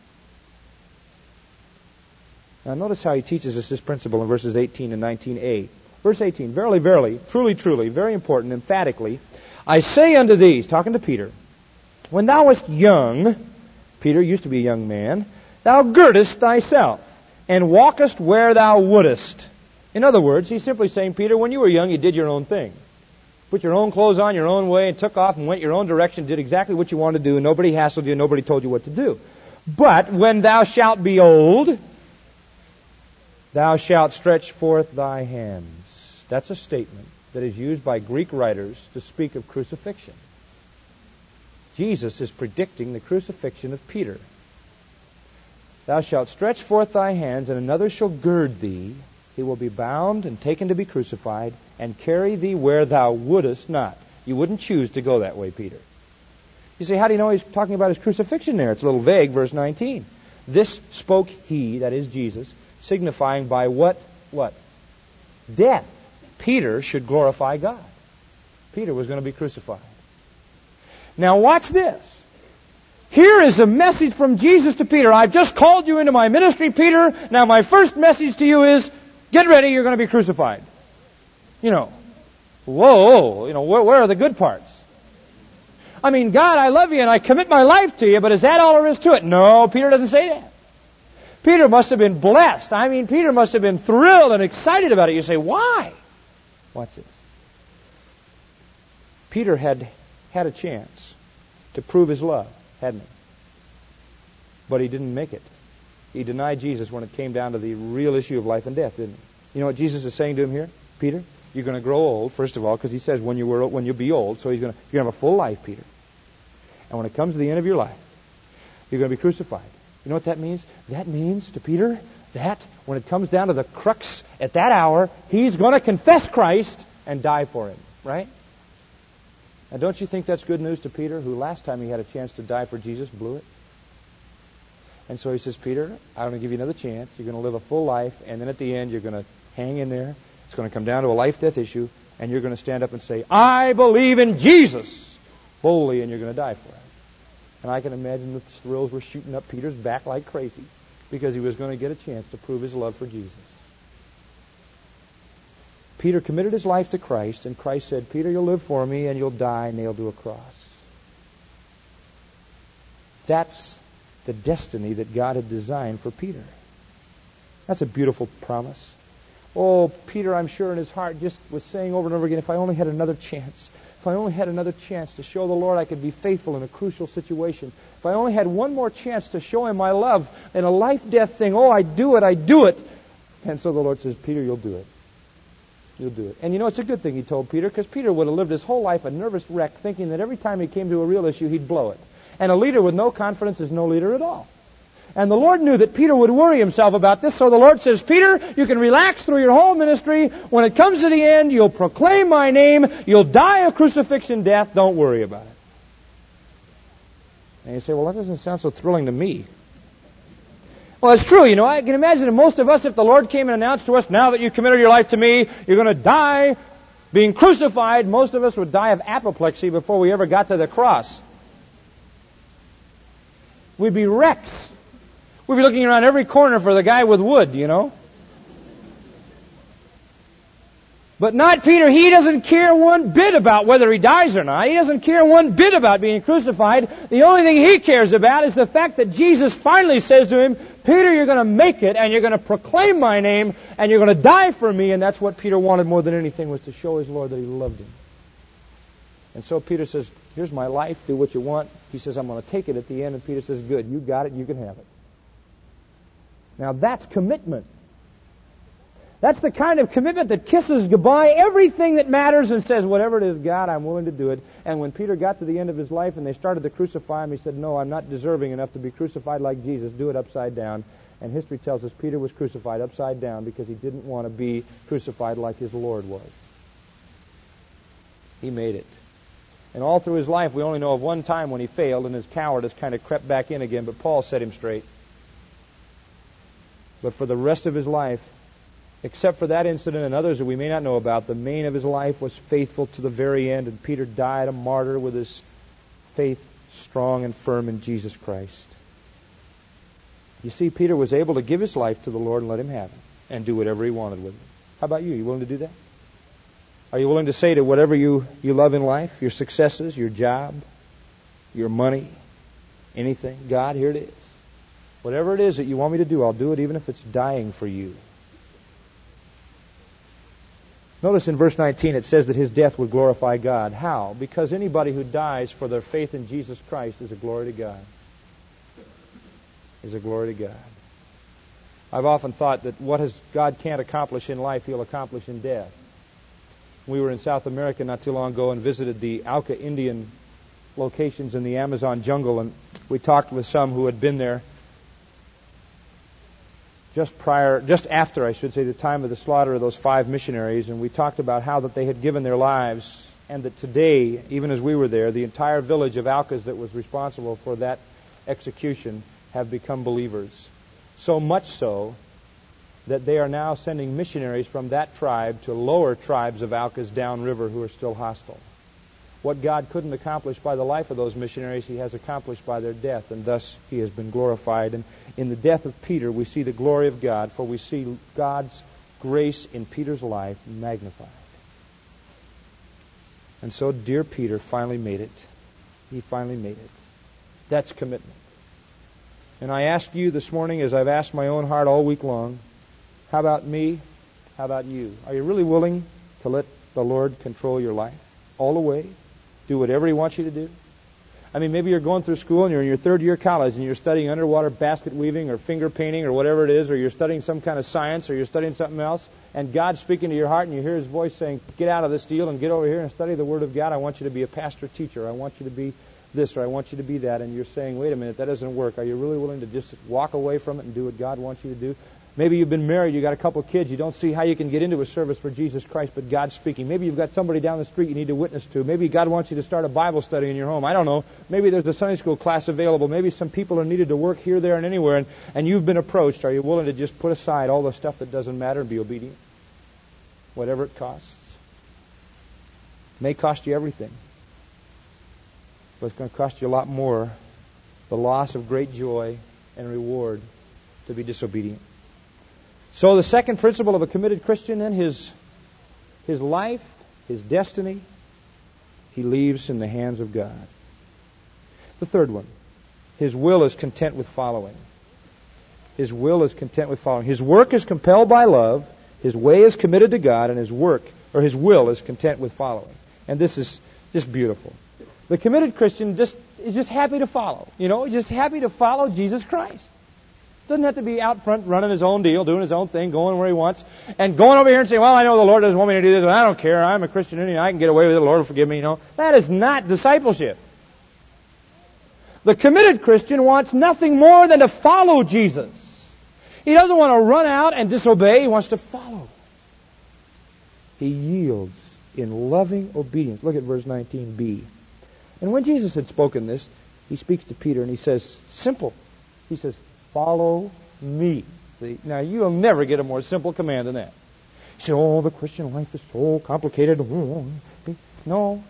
Speaker 1: Now notice how he teaches us this principle in verses 18 and 19a. Verse 18, verily, verily, truly, truly, very important, emphatically, I say unto thee, talking to Peter, when thou wast young, Peter used to be a young man, thou girdest thyself, and walkest where thou wouldest. In other words, he's simply saying, Peter, when you were young, you did your own thing. Put your own clothes on your own way and took off and went your own direction, did exactly what you wanted to do, and nobody hassled you, nobody told you what to do. But when thou shalt be old, thou shalt stretch forth thy hands. That's a statement that is used by Greek writers to speak of crucifixion. Jesus is predicting the crucifixion of Peter. Thou shalt stretch forth thy hands, and another shall gird thee. He will be bound and taken to be crucified, and carry thee where thou wouldest not. You wouldn't choose to go that way, Peter. You say, how do you know he's talking about his crucifixion there? It's a little vague, verse 19. This spoke he, that is Jesus, signifying by what? What? Death. Peter should glorify God. Peter was going to be crucified. Now watch this. Here is a message from Jesus to Peter. I've just called you into my ministry, Peter. Now my first message to you is, get ready, you're going to be crucified. Whoa, where are the good parts? I mean, God, I love you and I commit my life to you, but is that all there is to it? No, Peter doesn't say that. Peter must have been blessed. I mean, Peter must have been thrilled and excited about it. You say, why? Watch this. Peter had a chance to prove his love, hadn't he? But he didn't make it. He denied Jesus when it came down to the real issue of life and death, didn't he? You know what Jesus is saying to him here? Peter, you're going to grow old, first of all, because he says when you'll be old, so you're going to have a full life, Peter. And when it comes to the end of your life, you're going to be crucified. You know what that means? That means to Peter that when it comes down to the crux at that hour, he's going to confess Christ and die for him, right? And don't you think that's good news to Peter, who last time he had a chance to die for Jesus blew it? And so he says, Peter, I'm going to give you another chance. You're going to live a full life, and then at the end you're going to hang in there. It's going to come down to a life-death issue, and you're going to stand up and say, I believe in Jesus, boldly, and you're going to die for it. And I can imagine the thrills were shooting up Peter's back like crazy because he was going to get a chance to prove his love for Jesus. Peter committed his life to Christ, and Christ said, Peter, you'll live for me, and you'll die nailed to a cross. That's the destiny that God had designed for Peter. That's a beautiful promise. Oh, Peter, I'm sure in his heart just was saying over and over again, if I only had another chance. If I only had another chance to show the Lord I could be faithful in a crucial situation. If I only had one more chance to show him my love in a life-death thing. Oh, I do it. And so the Lord says, Peter, you'll do it. You'll do it. And it's a good thing he told Peter, because Peter would have lived his whole life a nervous wreck, thinking that every time he came to a real issue, he'd blow it. And a leader with no confidence is no leader at all. And the Lord knew that Peter would worry himself about this, so the Lord says, Peter, you can relax through your whole ministry. When it comes to the end, you'll proclaim my name. You'll die a crucifixion death. Don't worry about it. And you say, well, that doesn't sound so thrilling to me. Well, it's true. I can imagine that most of us, if the Lord came and announced to us, now that you've committed your life to me, you're going to die being crucified, most of us would die of apoplexy before we ever got to the cross. We'd be wrecks. We'd be looking around every corner for the guy with wood, But not Peter. He doesn't care one bit about whether he dies or not. He doesn't care one bit about being crucified. The only thing he cares about is the fact that Jesus finally says to him, Peter, you're going to make it, and you're going to proclaim my name, and you're going to die for me. And that's what Peter wanted more than anything, was to show his Lord that he loved him. And so Peter says, here's my life, do what you want. He says, I'm going to take it at the end. And Peter says, good, you got it, you can have it. Now that's commitment. That's the kind of commitment that kisses goodbye everything that matters and says, whatever it is, God, I'm willing to do it. And when Peter got to the end of his life and they started to crucify him, he said, no, I'm not deserving enough to be crucified like Jesus. Do it upside down. And history tells us Peter was crucified upside down because he didn't want to be crucified like his Lord was. He made it. And all through his life, we only know of one time when he failed and his cowardice kind of crept back in again, but Paul set him straight. But for the rest of his life, except for that incident and others that we may not know about, the main of his life was faithful to the very end, and Peter died a martyr with his faith strong and firm in Jesus Christ. You see, Peter was able to give his life to the Lord and let him have it, and do whatever he wanted with it. How about you? Are you willing to do that? Are you willing to say to whatever you love in life, your successes, your job, your money, anything, God, here it is. Whatever it is that you want me to do, I'll do it even if it's dying for you. Notice in verse 19 it says that his death would glorify God. How? Because anybody who dies for their faith in Jesus Christ is a glory to God. Is a glory to God. I've often thought that what God can't accomplish in life, He'll accomplish in death. We were in South America not too long ago and visited the Auca Indian locations in the Amazon jungle, and we talked with some who had been there just after, I should say, the time of the slaughter of those 5 missionaries, and we talked about how that they had given their lives, and that today, even as we were there, the entire village of Aucas that was responsible for that execution have become believers. So much so that they are now sending missionaries from that tribe to lower tribes of Aucas downriver who are still hostile. What God couldn't accomplish by the life of those missionaries, He has accomplished by their death, and thus He has been glorified. And in the death of Peter, we see the glory of God, for we see God's grace in Peter's life magnified. And so dear Peter finally made it. He finally made it. That's commitment. And I ask you this morning, as I've asked my own heart all week long, how about me? How about you? Are you really willing to let the Lord control your life all the way? Do whatever He wants you to do? I mean, maybe you're going through school and you're in your 3rd year of college and you're studying underwater basket weaving or finger painting or whatever it is, or you're studying some kind of science or you're studying something else, and God's speaking to your heart and you hear His voice saying, get out of this deal and get over here and study the Word of God. I want you to be a pastor teacher. I want you to be this, or I want you to be that. And you're saying, wait a minute, that doesn't work. Are you really willing to just walk away from it and do what God wants you to do? Maybe you've been married, you've got a couple of kids, you don't see how you can get into a service for Jesus Christ, but God's speaking. Maybe you've got somebody down the street you need to witness to. Maybe God wants you to start a Bible study in your home. I don't know. Maybe there's a Sunday school class available. Maybe some people are needed to work here, there, and anywhere, and you've been approached. Are you willing to just put aside all the stuff that doesn't matter and be obedient? Whatever it costs. It may cost you everything, but it's going to cost you a lot more, the loss of great joy and reward, to be disobedient. So the second principle of a committed Christian in his life, his destiny, he leaves in the hands of God. The third one, his will is content with following. His will is content with following. His work is compelled by love, his way is committed to God, and his will is content with following. And this is just beautiful. The committed Christian is just happy to follow. Just happy to follow Jesus Christ. Doesn't have to be out front running his own deal, doing his own thing, going where he wants, and going over here and saying, well, I know the Lord doesn't want me to do this, but I don't care. I'm a Christian anyway. I can get away with it. The Lord will forgive me. That is not discipleship. The committed Christian wants nothing more than to follow Jesus. He doesn't want to run out and disobey. He wants to follow. He yields in loving obedience. Look at verse 19b. And when Jesus had spoken this, He speaks to Peter and He says, simple. He says, follow me. See? Now, you'll never get a more simple command than that. You say, the Christian life is so complicated. No.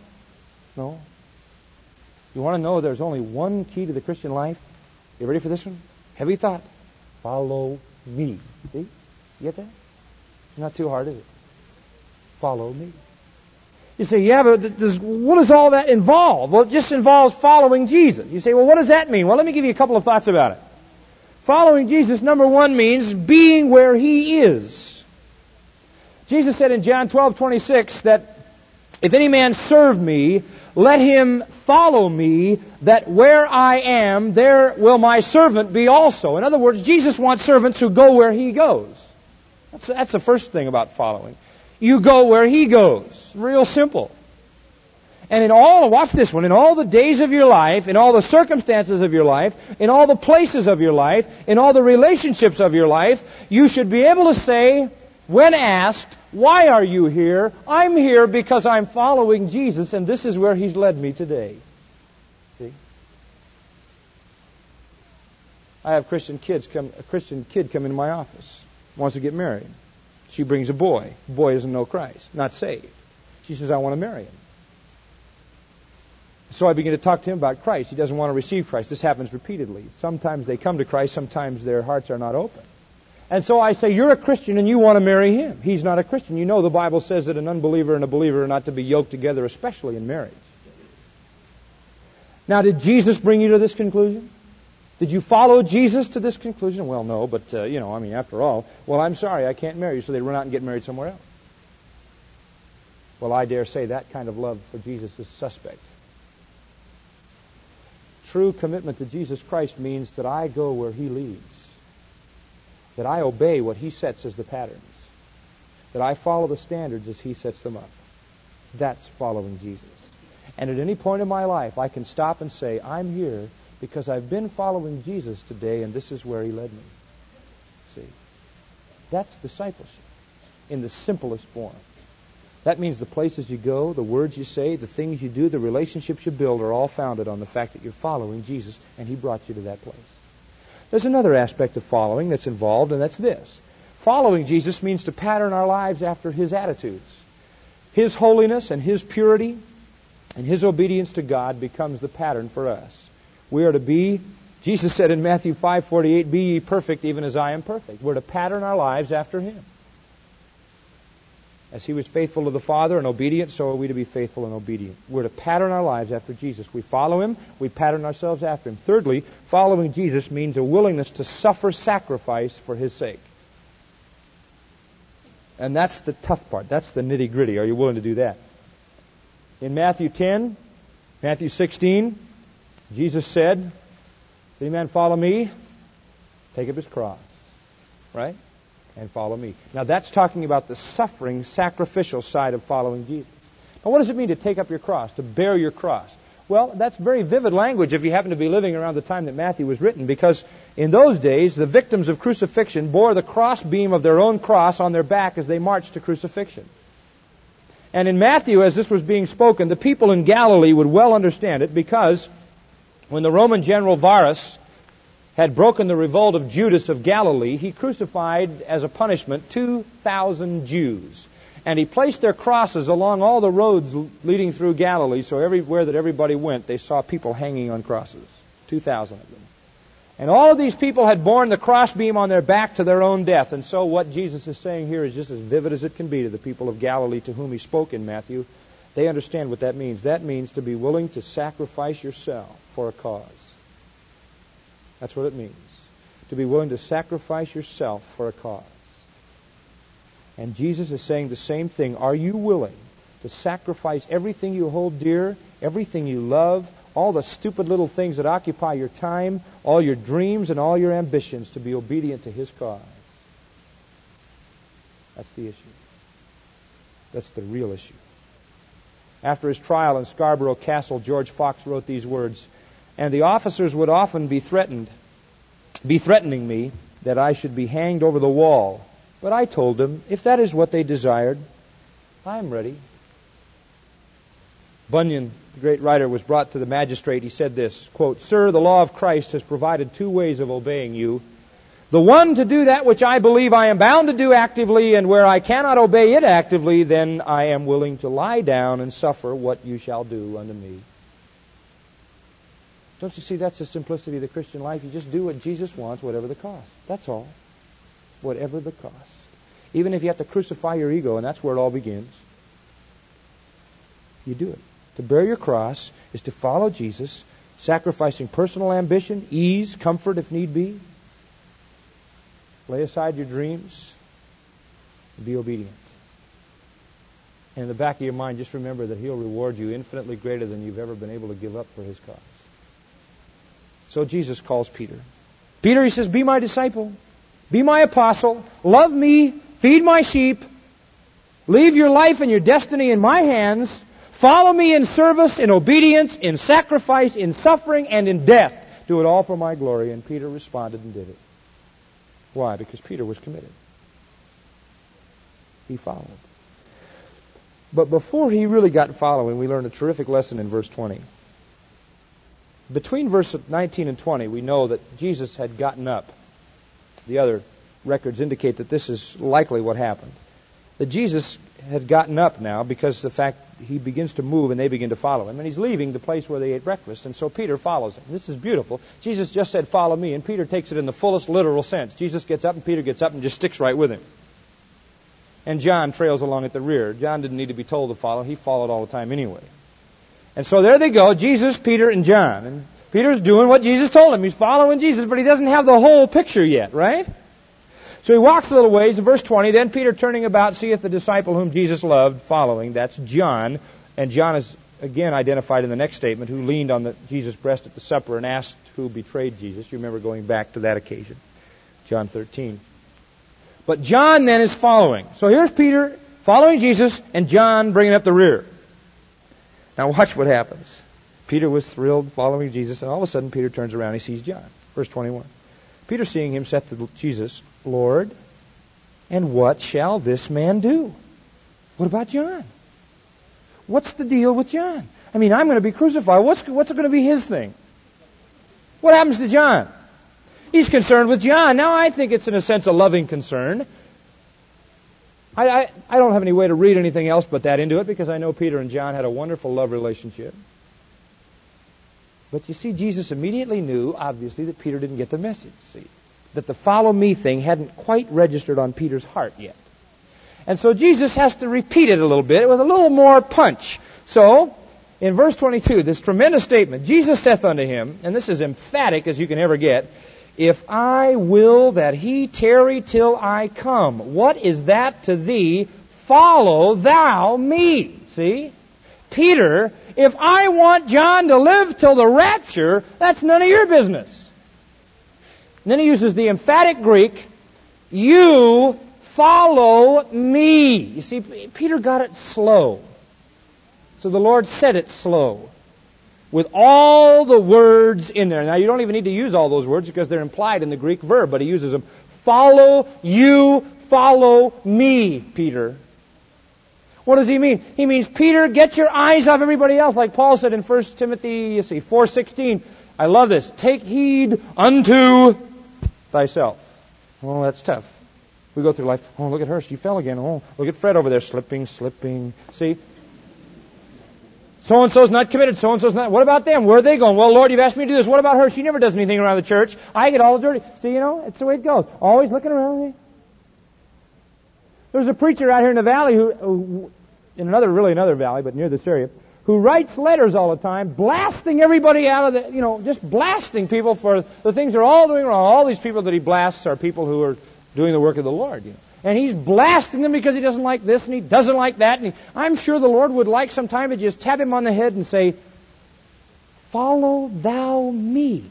Speaker 1: You want to know there's only one key to the Christian life? You ready for this one? Heavy thought. Follow me. See? You get that? It's not too hard, is it? Follow me. You say, yeah, but what does all that involve? Well, it just involves following Jesus. You say, well, what does that mean? Well, let me give you a couple of thoughts about it. Following Jesus, number one, means being where He is. Jesus said in John 12:26 that if any man serve me, let him follow me, that where I am, there will my servant be also. In other words, Jesus wants servants who go where He goes. That's the first thing about following. You go where He goes. Real simple. And watch this one, in all the days of your life, in all the circumstances of your life, in all the places of your life, in all the relationships of your life, you should be able to say, when asked, why are you here? I'm here because I'm following Jesus, and this is where He's led me today. See? I have a Christian kid come into my office, wants to get married. She brings a boy. The boy doesn't know Christ, not saved. She says, I want to marry him. So I begin to talk to him about Christ. He doesn't want to receive Christ. This happens repeatedly. Sometimes they come to Christ, sometimes their hearts are not open. And so I say, you're a Christian and you want to marry him. He's not a Christian. You know the Bible says that an unbeliever and a believer are not to be yoked together, especially in marriage. Now, did Jesus bring you to this conclusion? Did you follow Jesus to this conclusion? Well, no, but, after all, well, I'm sorry, I can't marry you, so they run out and get married somewhere else. Well, I dare say that kind of love for Jesus is suspect. True commitment to Jesus Christ means that I go where He leads, that I obey what He sets as the patterns, that I follow the standards as He sets them up. That's following Jesus. And at any point in my life, I can stop and say, I'm here because I've been following Jesus today, and this is where He led me. See? That's discipleship in the simplest form. That means the places you go, the words you say, the things you do, the relationships you build are all founded on the fact that you're following Jesus, and He brought you to that place. There's another aspect of following that's involved, and that's this. Following Jesus means to pattern our lives after His attitudes. His holiness and His purity and His obedience to God becomes the pattern for us. We are to be, Jesus said in Matthew 5:48, be ye perfect even as I am perfect. We're to pattern our lives after Him. As He was faithful to the Father and obedient, so are we to be faithful and obedient. We're to pattern our lives after Jesus. We follow Him, we pattern ourselves after Him. Thirdly, following Jesus means a willingness to suffer sacrifice for His sake. And that's the tough part. That's the nitty-gritty. Are you willing to do that? In Matthew 10, Matthew 16, Jesus said, if any man follow me, take up his cross. Right? And follow me. Now that's talking about the suffering, sacrificial side of following Jesus. Now what does it mean to take up your cross, to bear your cross? Well, that's very vivid language if you happen to be living around the time that Matthew was written, because in those days the victims of crucifixion bore the crossbeam of their own cross on their back as they marched to crucifixion. And in Matthew, as this was being spoken, the people in Galilee would well understand it, because when the Roman general Varus had broken the revolt of Judas of Galilee, he crucified as a punishment 2,000 Jews. And he placed their crosses along all the roads leading through Galilee, so everywhere that everybody went, they saw people hanging on crosses. 2,000 of them. And all of these people had borne the crossbeam on their back to their own death. And so what Jesus is saying here is just as vivid as it can be to the people of Galilee to whom He spoke in Matthew. They understand what that means. That means to be willing to sacrifice yourself for a cause. That's what it means. To be willing to sacrifice yourself for a cause. And Jesus is saying the same thing. Are you willing to sacrifice everything you hold dear, everything you love, all the stupid little things that occupy your time, all your dreams and all your ambitions to be obedient to His cause? That's the issue. That's the real issue. After his trial in Scarborough Castle, George Fox wrote these words, and the officers would often be threatening me that I should be hanged over the wall. But I told them, if that is what they desired, I am ready. Bunyan, the great writer, was brought to the magistrate. He said this, quote, Sir, the law of Christ has provided two ways of obeying you. The one to do that which I believe I am bound to do actively, and where I cannot obey it actively, then I am willing to lie down and suffer what you shall do unto me. Don't you see that's the simplicity of the Christian life? You just do what Jesus wants, whatever the cost. That's all. Whatever the cost. Even if you have to crucify your ego, and that's where it all begins. You do it. To bear your cross is to follow Jesus, sacrificing personal ambition, ease, comfort if need be. Lay aside your dreams and be obedient. And in the back of your mind, just remember that He'll reward you infinitely greater than you've ever been able to give up for His cause. So Jesus calls Peter. Peter, He says, be my disciple. Be my apostle. Love me. Feed my sheep. Leave your life and your destiny in my hands. Follow me in service, in obedience, in sacrifice, in suffering, and in death. Do it all for my glory. And Peter responded and did it. Why? Because Peter was committed. He followed. But before he really got following, we learned a terrific lesson in verse 20. Between verse 19 and 20, we know that Jesus had gotten up. The other records indicate that this is likely what happened. That Jesus had gotten up now because the fact He begins to move and they begin to follow Him. And He's leaving the place where they ate breakfast. And so Peter follows Him. This is beautiful. Jesus just said, follow me. And Peter takes it in the fullest literal sense. Jesus gets up and Peter gets up and just sticks right with Him. And John trails along at the rear. John didn't need to be told to follow. He followed all the time anyway. And so there they go, Jesus, Peter, and John. And Peter's doing what Jesus told him. He's following Jesus, but he doesn't have the whole picture yet, right? So he walks a little ways. In verse 20, then Peter, turning about, seeth the disciple whom Jesus loved, following. That's John. And John is again identified in the next statement, who leaned on Jesus' breast at the supper and asked who betrayed Jesus. You remember going back to that occasion. John 13. But John then is following. So here's Peter following Jesus and John bringing up the rear. Now watch what happens. Peter was thrilled following Jesus, and all of a sudden Peter turns around and he sees John. Verse 21. Peter, seeing him, said to Jesus, Lord, and what shall this man do? What about John? What's the deal with John? I mean, I'm going to be crucified. What's going to be his thing? What happens to John? He's concerned with John. Now, I think it's in a sense a loving concern. I don't have any way to read anything else but that into it, because I know Peter and John had a wonderful love relationship. But you see, Jesus immediately knew, obviously, that Peter didn't get the message. See, that the follow me thing hadn't quite registered on Peter's heart yet. And so Jesus has to repeat it a little bit with a little more punch. So, in verse 22, this tremendous statement, Jesus saith unto him, and this is emphatic as you can ever get, if I will that he tarry till I come, what is that to thee? Follow thou me. See? Peter, if I want John to live till the rapture, that's none of your business. And then he uses the emphatic Greek, you follow me. You see, Peter got it slow. So the Lord said it slow, with all the words in there. Now, you don't even need to use all those words because they're implied in the Greek verb, but he uses them. Follow you, follow me, Peter. What does he mean? He means, Peter, get your eyes off everybody else, like Paul said in 1 Timothy 4:16. I love this. Take heed unto thyself. Oh, that's tough. We go through life. Oh, look at her. She fell again. Oh, look at Fred over there. Slipping. See? So-and-so's not committed. So-and-so's not. What about them? Where are they going? Well, Lord, you've asked me to do this. What about her? She never does anything around the church. I get all dirty. See, it's the way it goes. Always looking around. There's a preacher out here in the valley who in another valley, but near this area, who writes letters all the time, blasting everybody out of the, just blasting people for the things they're all doing wrong. All these people that he blasts are people who are doing the work of the Lord, And he's blasting them because he doesn't like this and he doesn't like that. And I'm sure the Lord would like sometime to just tap him on the head and say, follow thou me.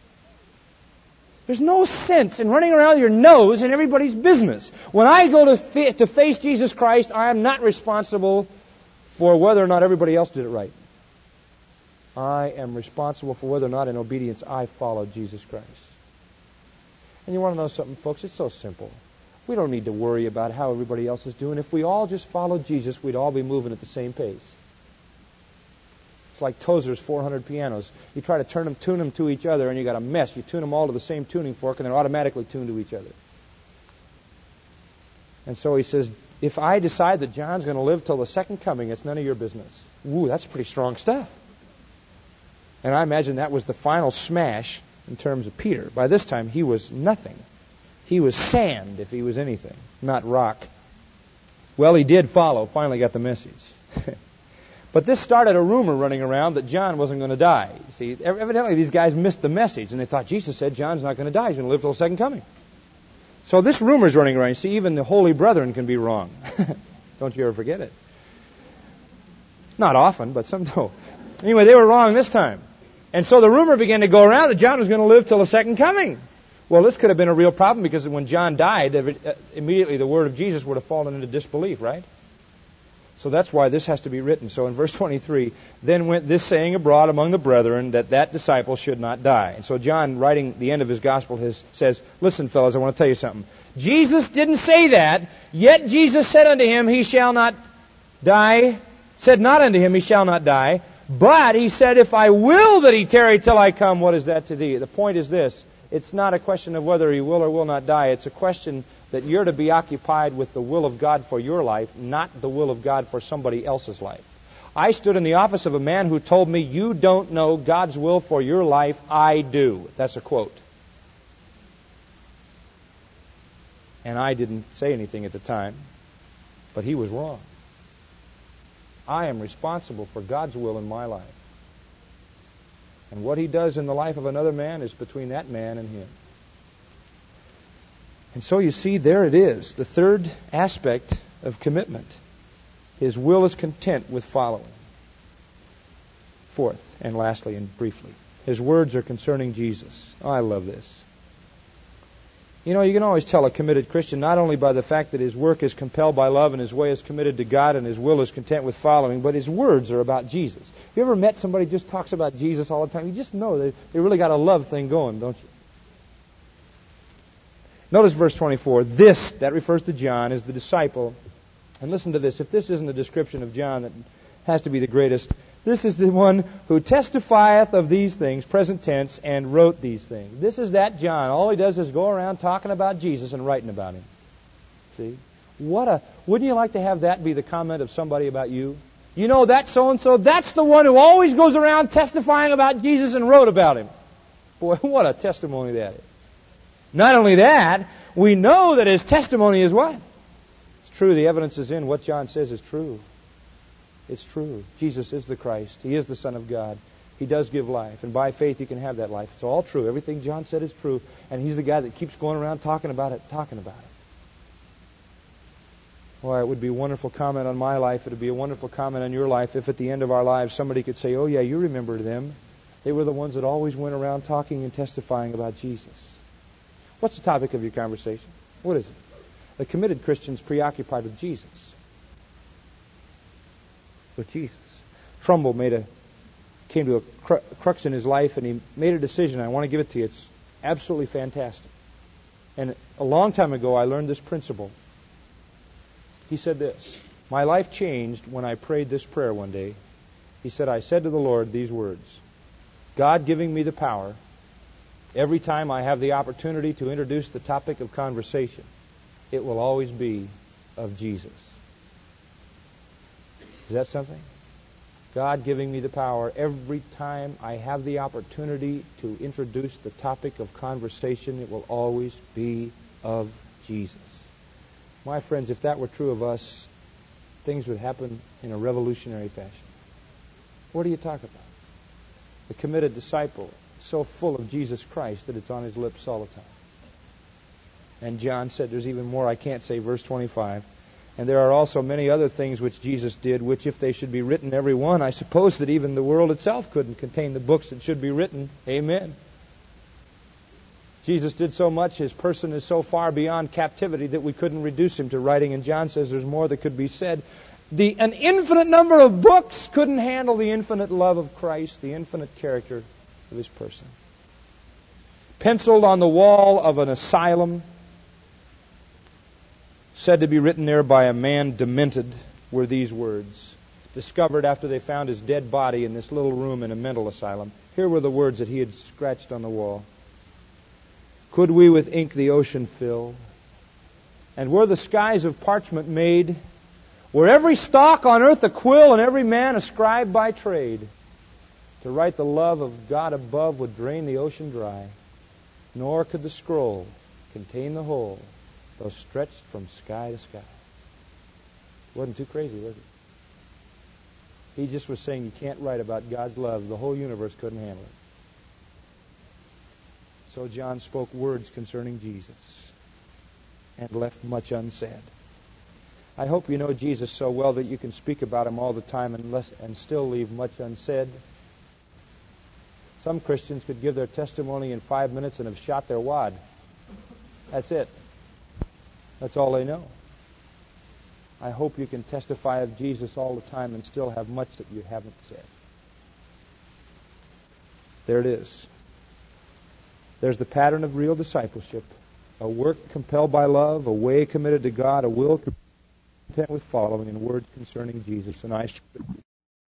Speaker 1: There's no sense in running around with your nose in everybody's business. When I go to face Jesus Christ, I am not responsible for whether or not everybody else did it right. I am responsible for whether or not in obedience I followed Jesus Christ. And you want to know something, folks? It's so simple. We don't need to worry about how everybody else is doing. If we all just followed Jesus, we'd all be moving at the same pace. It's like Tozer's 400 pianos. You try to tune them to each other, and you got a mess. You tune them all to the same tuning fork, and they're automatically tuned to each other. And so he says, if I decide that John's going to live till the second coming, it's none of your business. Ooh, that's pretty strong stuff. And I imagine that was the final smash in terms of Peter. By this time, he was nothing. He was sand, if he was anything, not rock. Well, he did follow, finally got the message. But this started a rumor running around that John wasn't going to die. See, evidently these guys missed the message, and they thought Jesus said John's not going to die. He's going to live till the second coming. So this rumor's running around. You see, even the holy brethren can be wrong. Don't you ever forget it. Not often, but some do. Anyway, they were wrong this time. And so the rumor began to go around that John was going to live till the second coming. Well, this could have been a real problem, because when John died, immediately the word of Jesus would have fallen into disbelief, right? So that's why this has to be written. So in verse 23, then went this saying abroad among the brethren, that disciple should not die. And so John, writing the end of his gospel, says, listen, fellas, I want to tell you something. Jesus didn't say that, yet Jesus said unto him, he shall not die. Said not unto him, he shall not die. But he said, if I will that he tarry till I come, what is that to thee? The point is this. It's not a question of whether he will or will not die. It's a question that you're to be occupied with the will of God for your life, not the will of God for somebody else's life. I stood in the office of a man who told me, you don't know God's will for your life, I do. That's a quote. And I didn't say anything at the time, but he was wrong. I am responsible for God's will in my life. And what he does in the life of another man is between that man and him. And so you see, there it is, the third aspect of commitment. His will is content with following. Fourth, and lastly and briefly, his words are concerning Jesus. Oh, I love this. You know, you can always tell a committed Christian not only by the fact that his work is compelled by love and his way is committed to God and his will is content with following, but his words are about Jesus. You ever met somebody who just talks about Jesus all the time? You just know they really got a love thing going, don't you? Notice verse 24. This, that refers to John, is the disciple. And listen to this. If this isn't a description of John that has to be the greatest, this is the one who testifieth of these things, present tense, and wrote these things. This is that John. All he does is go around talking about Jesus and writing about him. See? Wouldn't you like to have that be the comment of somebody about you? You know that so-and-so, that's the one who always goes around testifying about Jesus and wrote about him. Boy, what a testimony that is. Not only that, we know that his testimony is what? It's true. The evidence is in. What John says is true. It's true. Jesus is the Christ. He is the Son of God. He does give life. And by faith you can have that life. It's all true. Everything John said is true. And he's the guy that keeps going around talking about it. Well, it would be a wonderful comment on my life. It would be a wonderful comment on your life if at the end of our lives somebody could say, oh yeah, you remember them. They were the ones that always went around talking and testifying about Jesus. What's the topic of your conversation? What is it? The committed Christian's preoccupied with Jesus. With Jesus. Trumbull came to a crux in his life, and he made a decision. I want to give it to you. It's absolutely fantastic. And a long time ago, I learned this principle. He said this. My life changed when I prayed this prayer one day. He said, I said to the Lord these words, God giving me the power, every time I have the opportunity to introduce the topic of conversation, it will always be of Jesus. Is that something? God giving me the power every time I have the opportunity to introduce the topic of conversation, it will always be of Jesus. My friends, if that were true of us, things would happen in a revolutionary fashion. What are you talking about? The committed disciple, so full of Jesus Christ that it's on his lips all the time. And John said, there's even more I can't say, verse 25. And there are also many other things which Jesus did, which if they should be written every one, I suppose that even the world itself couldn't contain the books that should be written. Amen. Jesus did so much, his person is so far beyond captivity that we couldn't reduce him to writing. And John says there's more that could be said. An infinite number of books couldn't handle the infinite love of Christ, the infinite character of his person. Penciled on the wall of an asylum, said to be written there by a man demented, were these words. Discovered after they found his dead body in this little room in a mental asylum. Here were the words that he had scratched on the wall. Could we with ink the ocean fill? And were the skies of parchment made? Were every stalk on earth a quill and every man a scribe by trade? To write the love of God above would drain the ocean dry. Nor could the scroll contain the whole, though stretched from sky to sky. Wasn't too crazy, was it? He just was saying you can't write about God's love. The whole universe couldn't handle it. So John spoke words concerning Jesus and left much unsaid. I hope you know Jesus so well that you can speak about him all the time and still leave much unsaid. Some Christians could give their testimony in 5 minutes and have shot their wad. That's it. That's all they know. I hope you can testify of Jesus all the time and still have much that you haven't said. There it is. There's the pattern of real discipleship. A work compelled by love, a way committed to God, a will content with following, and words concerning Jesus. And I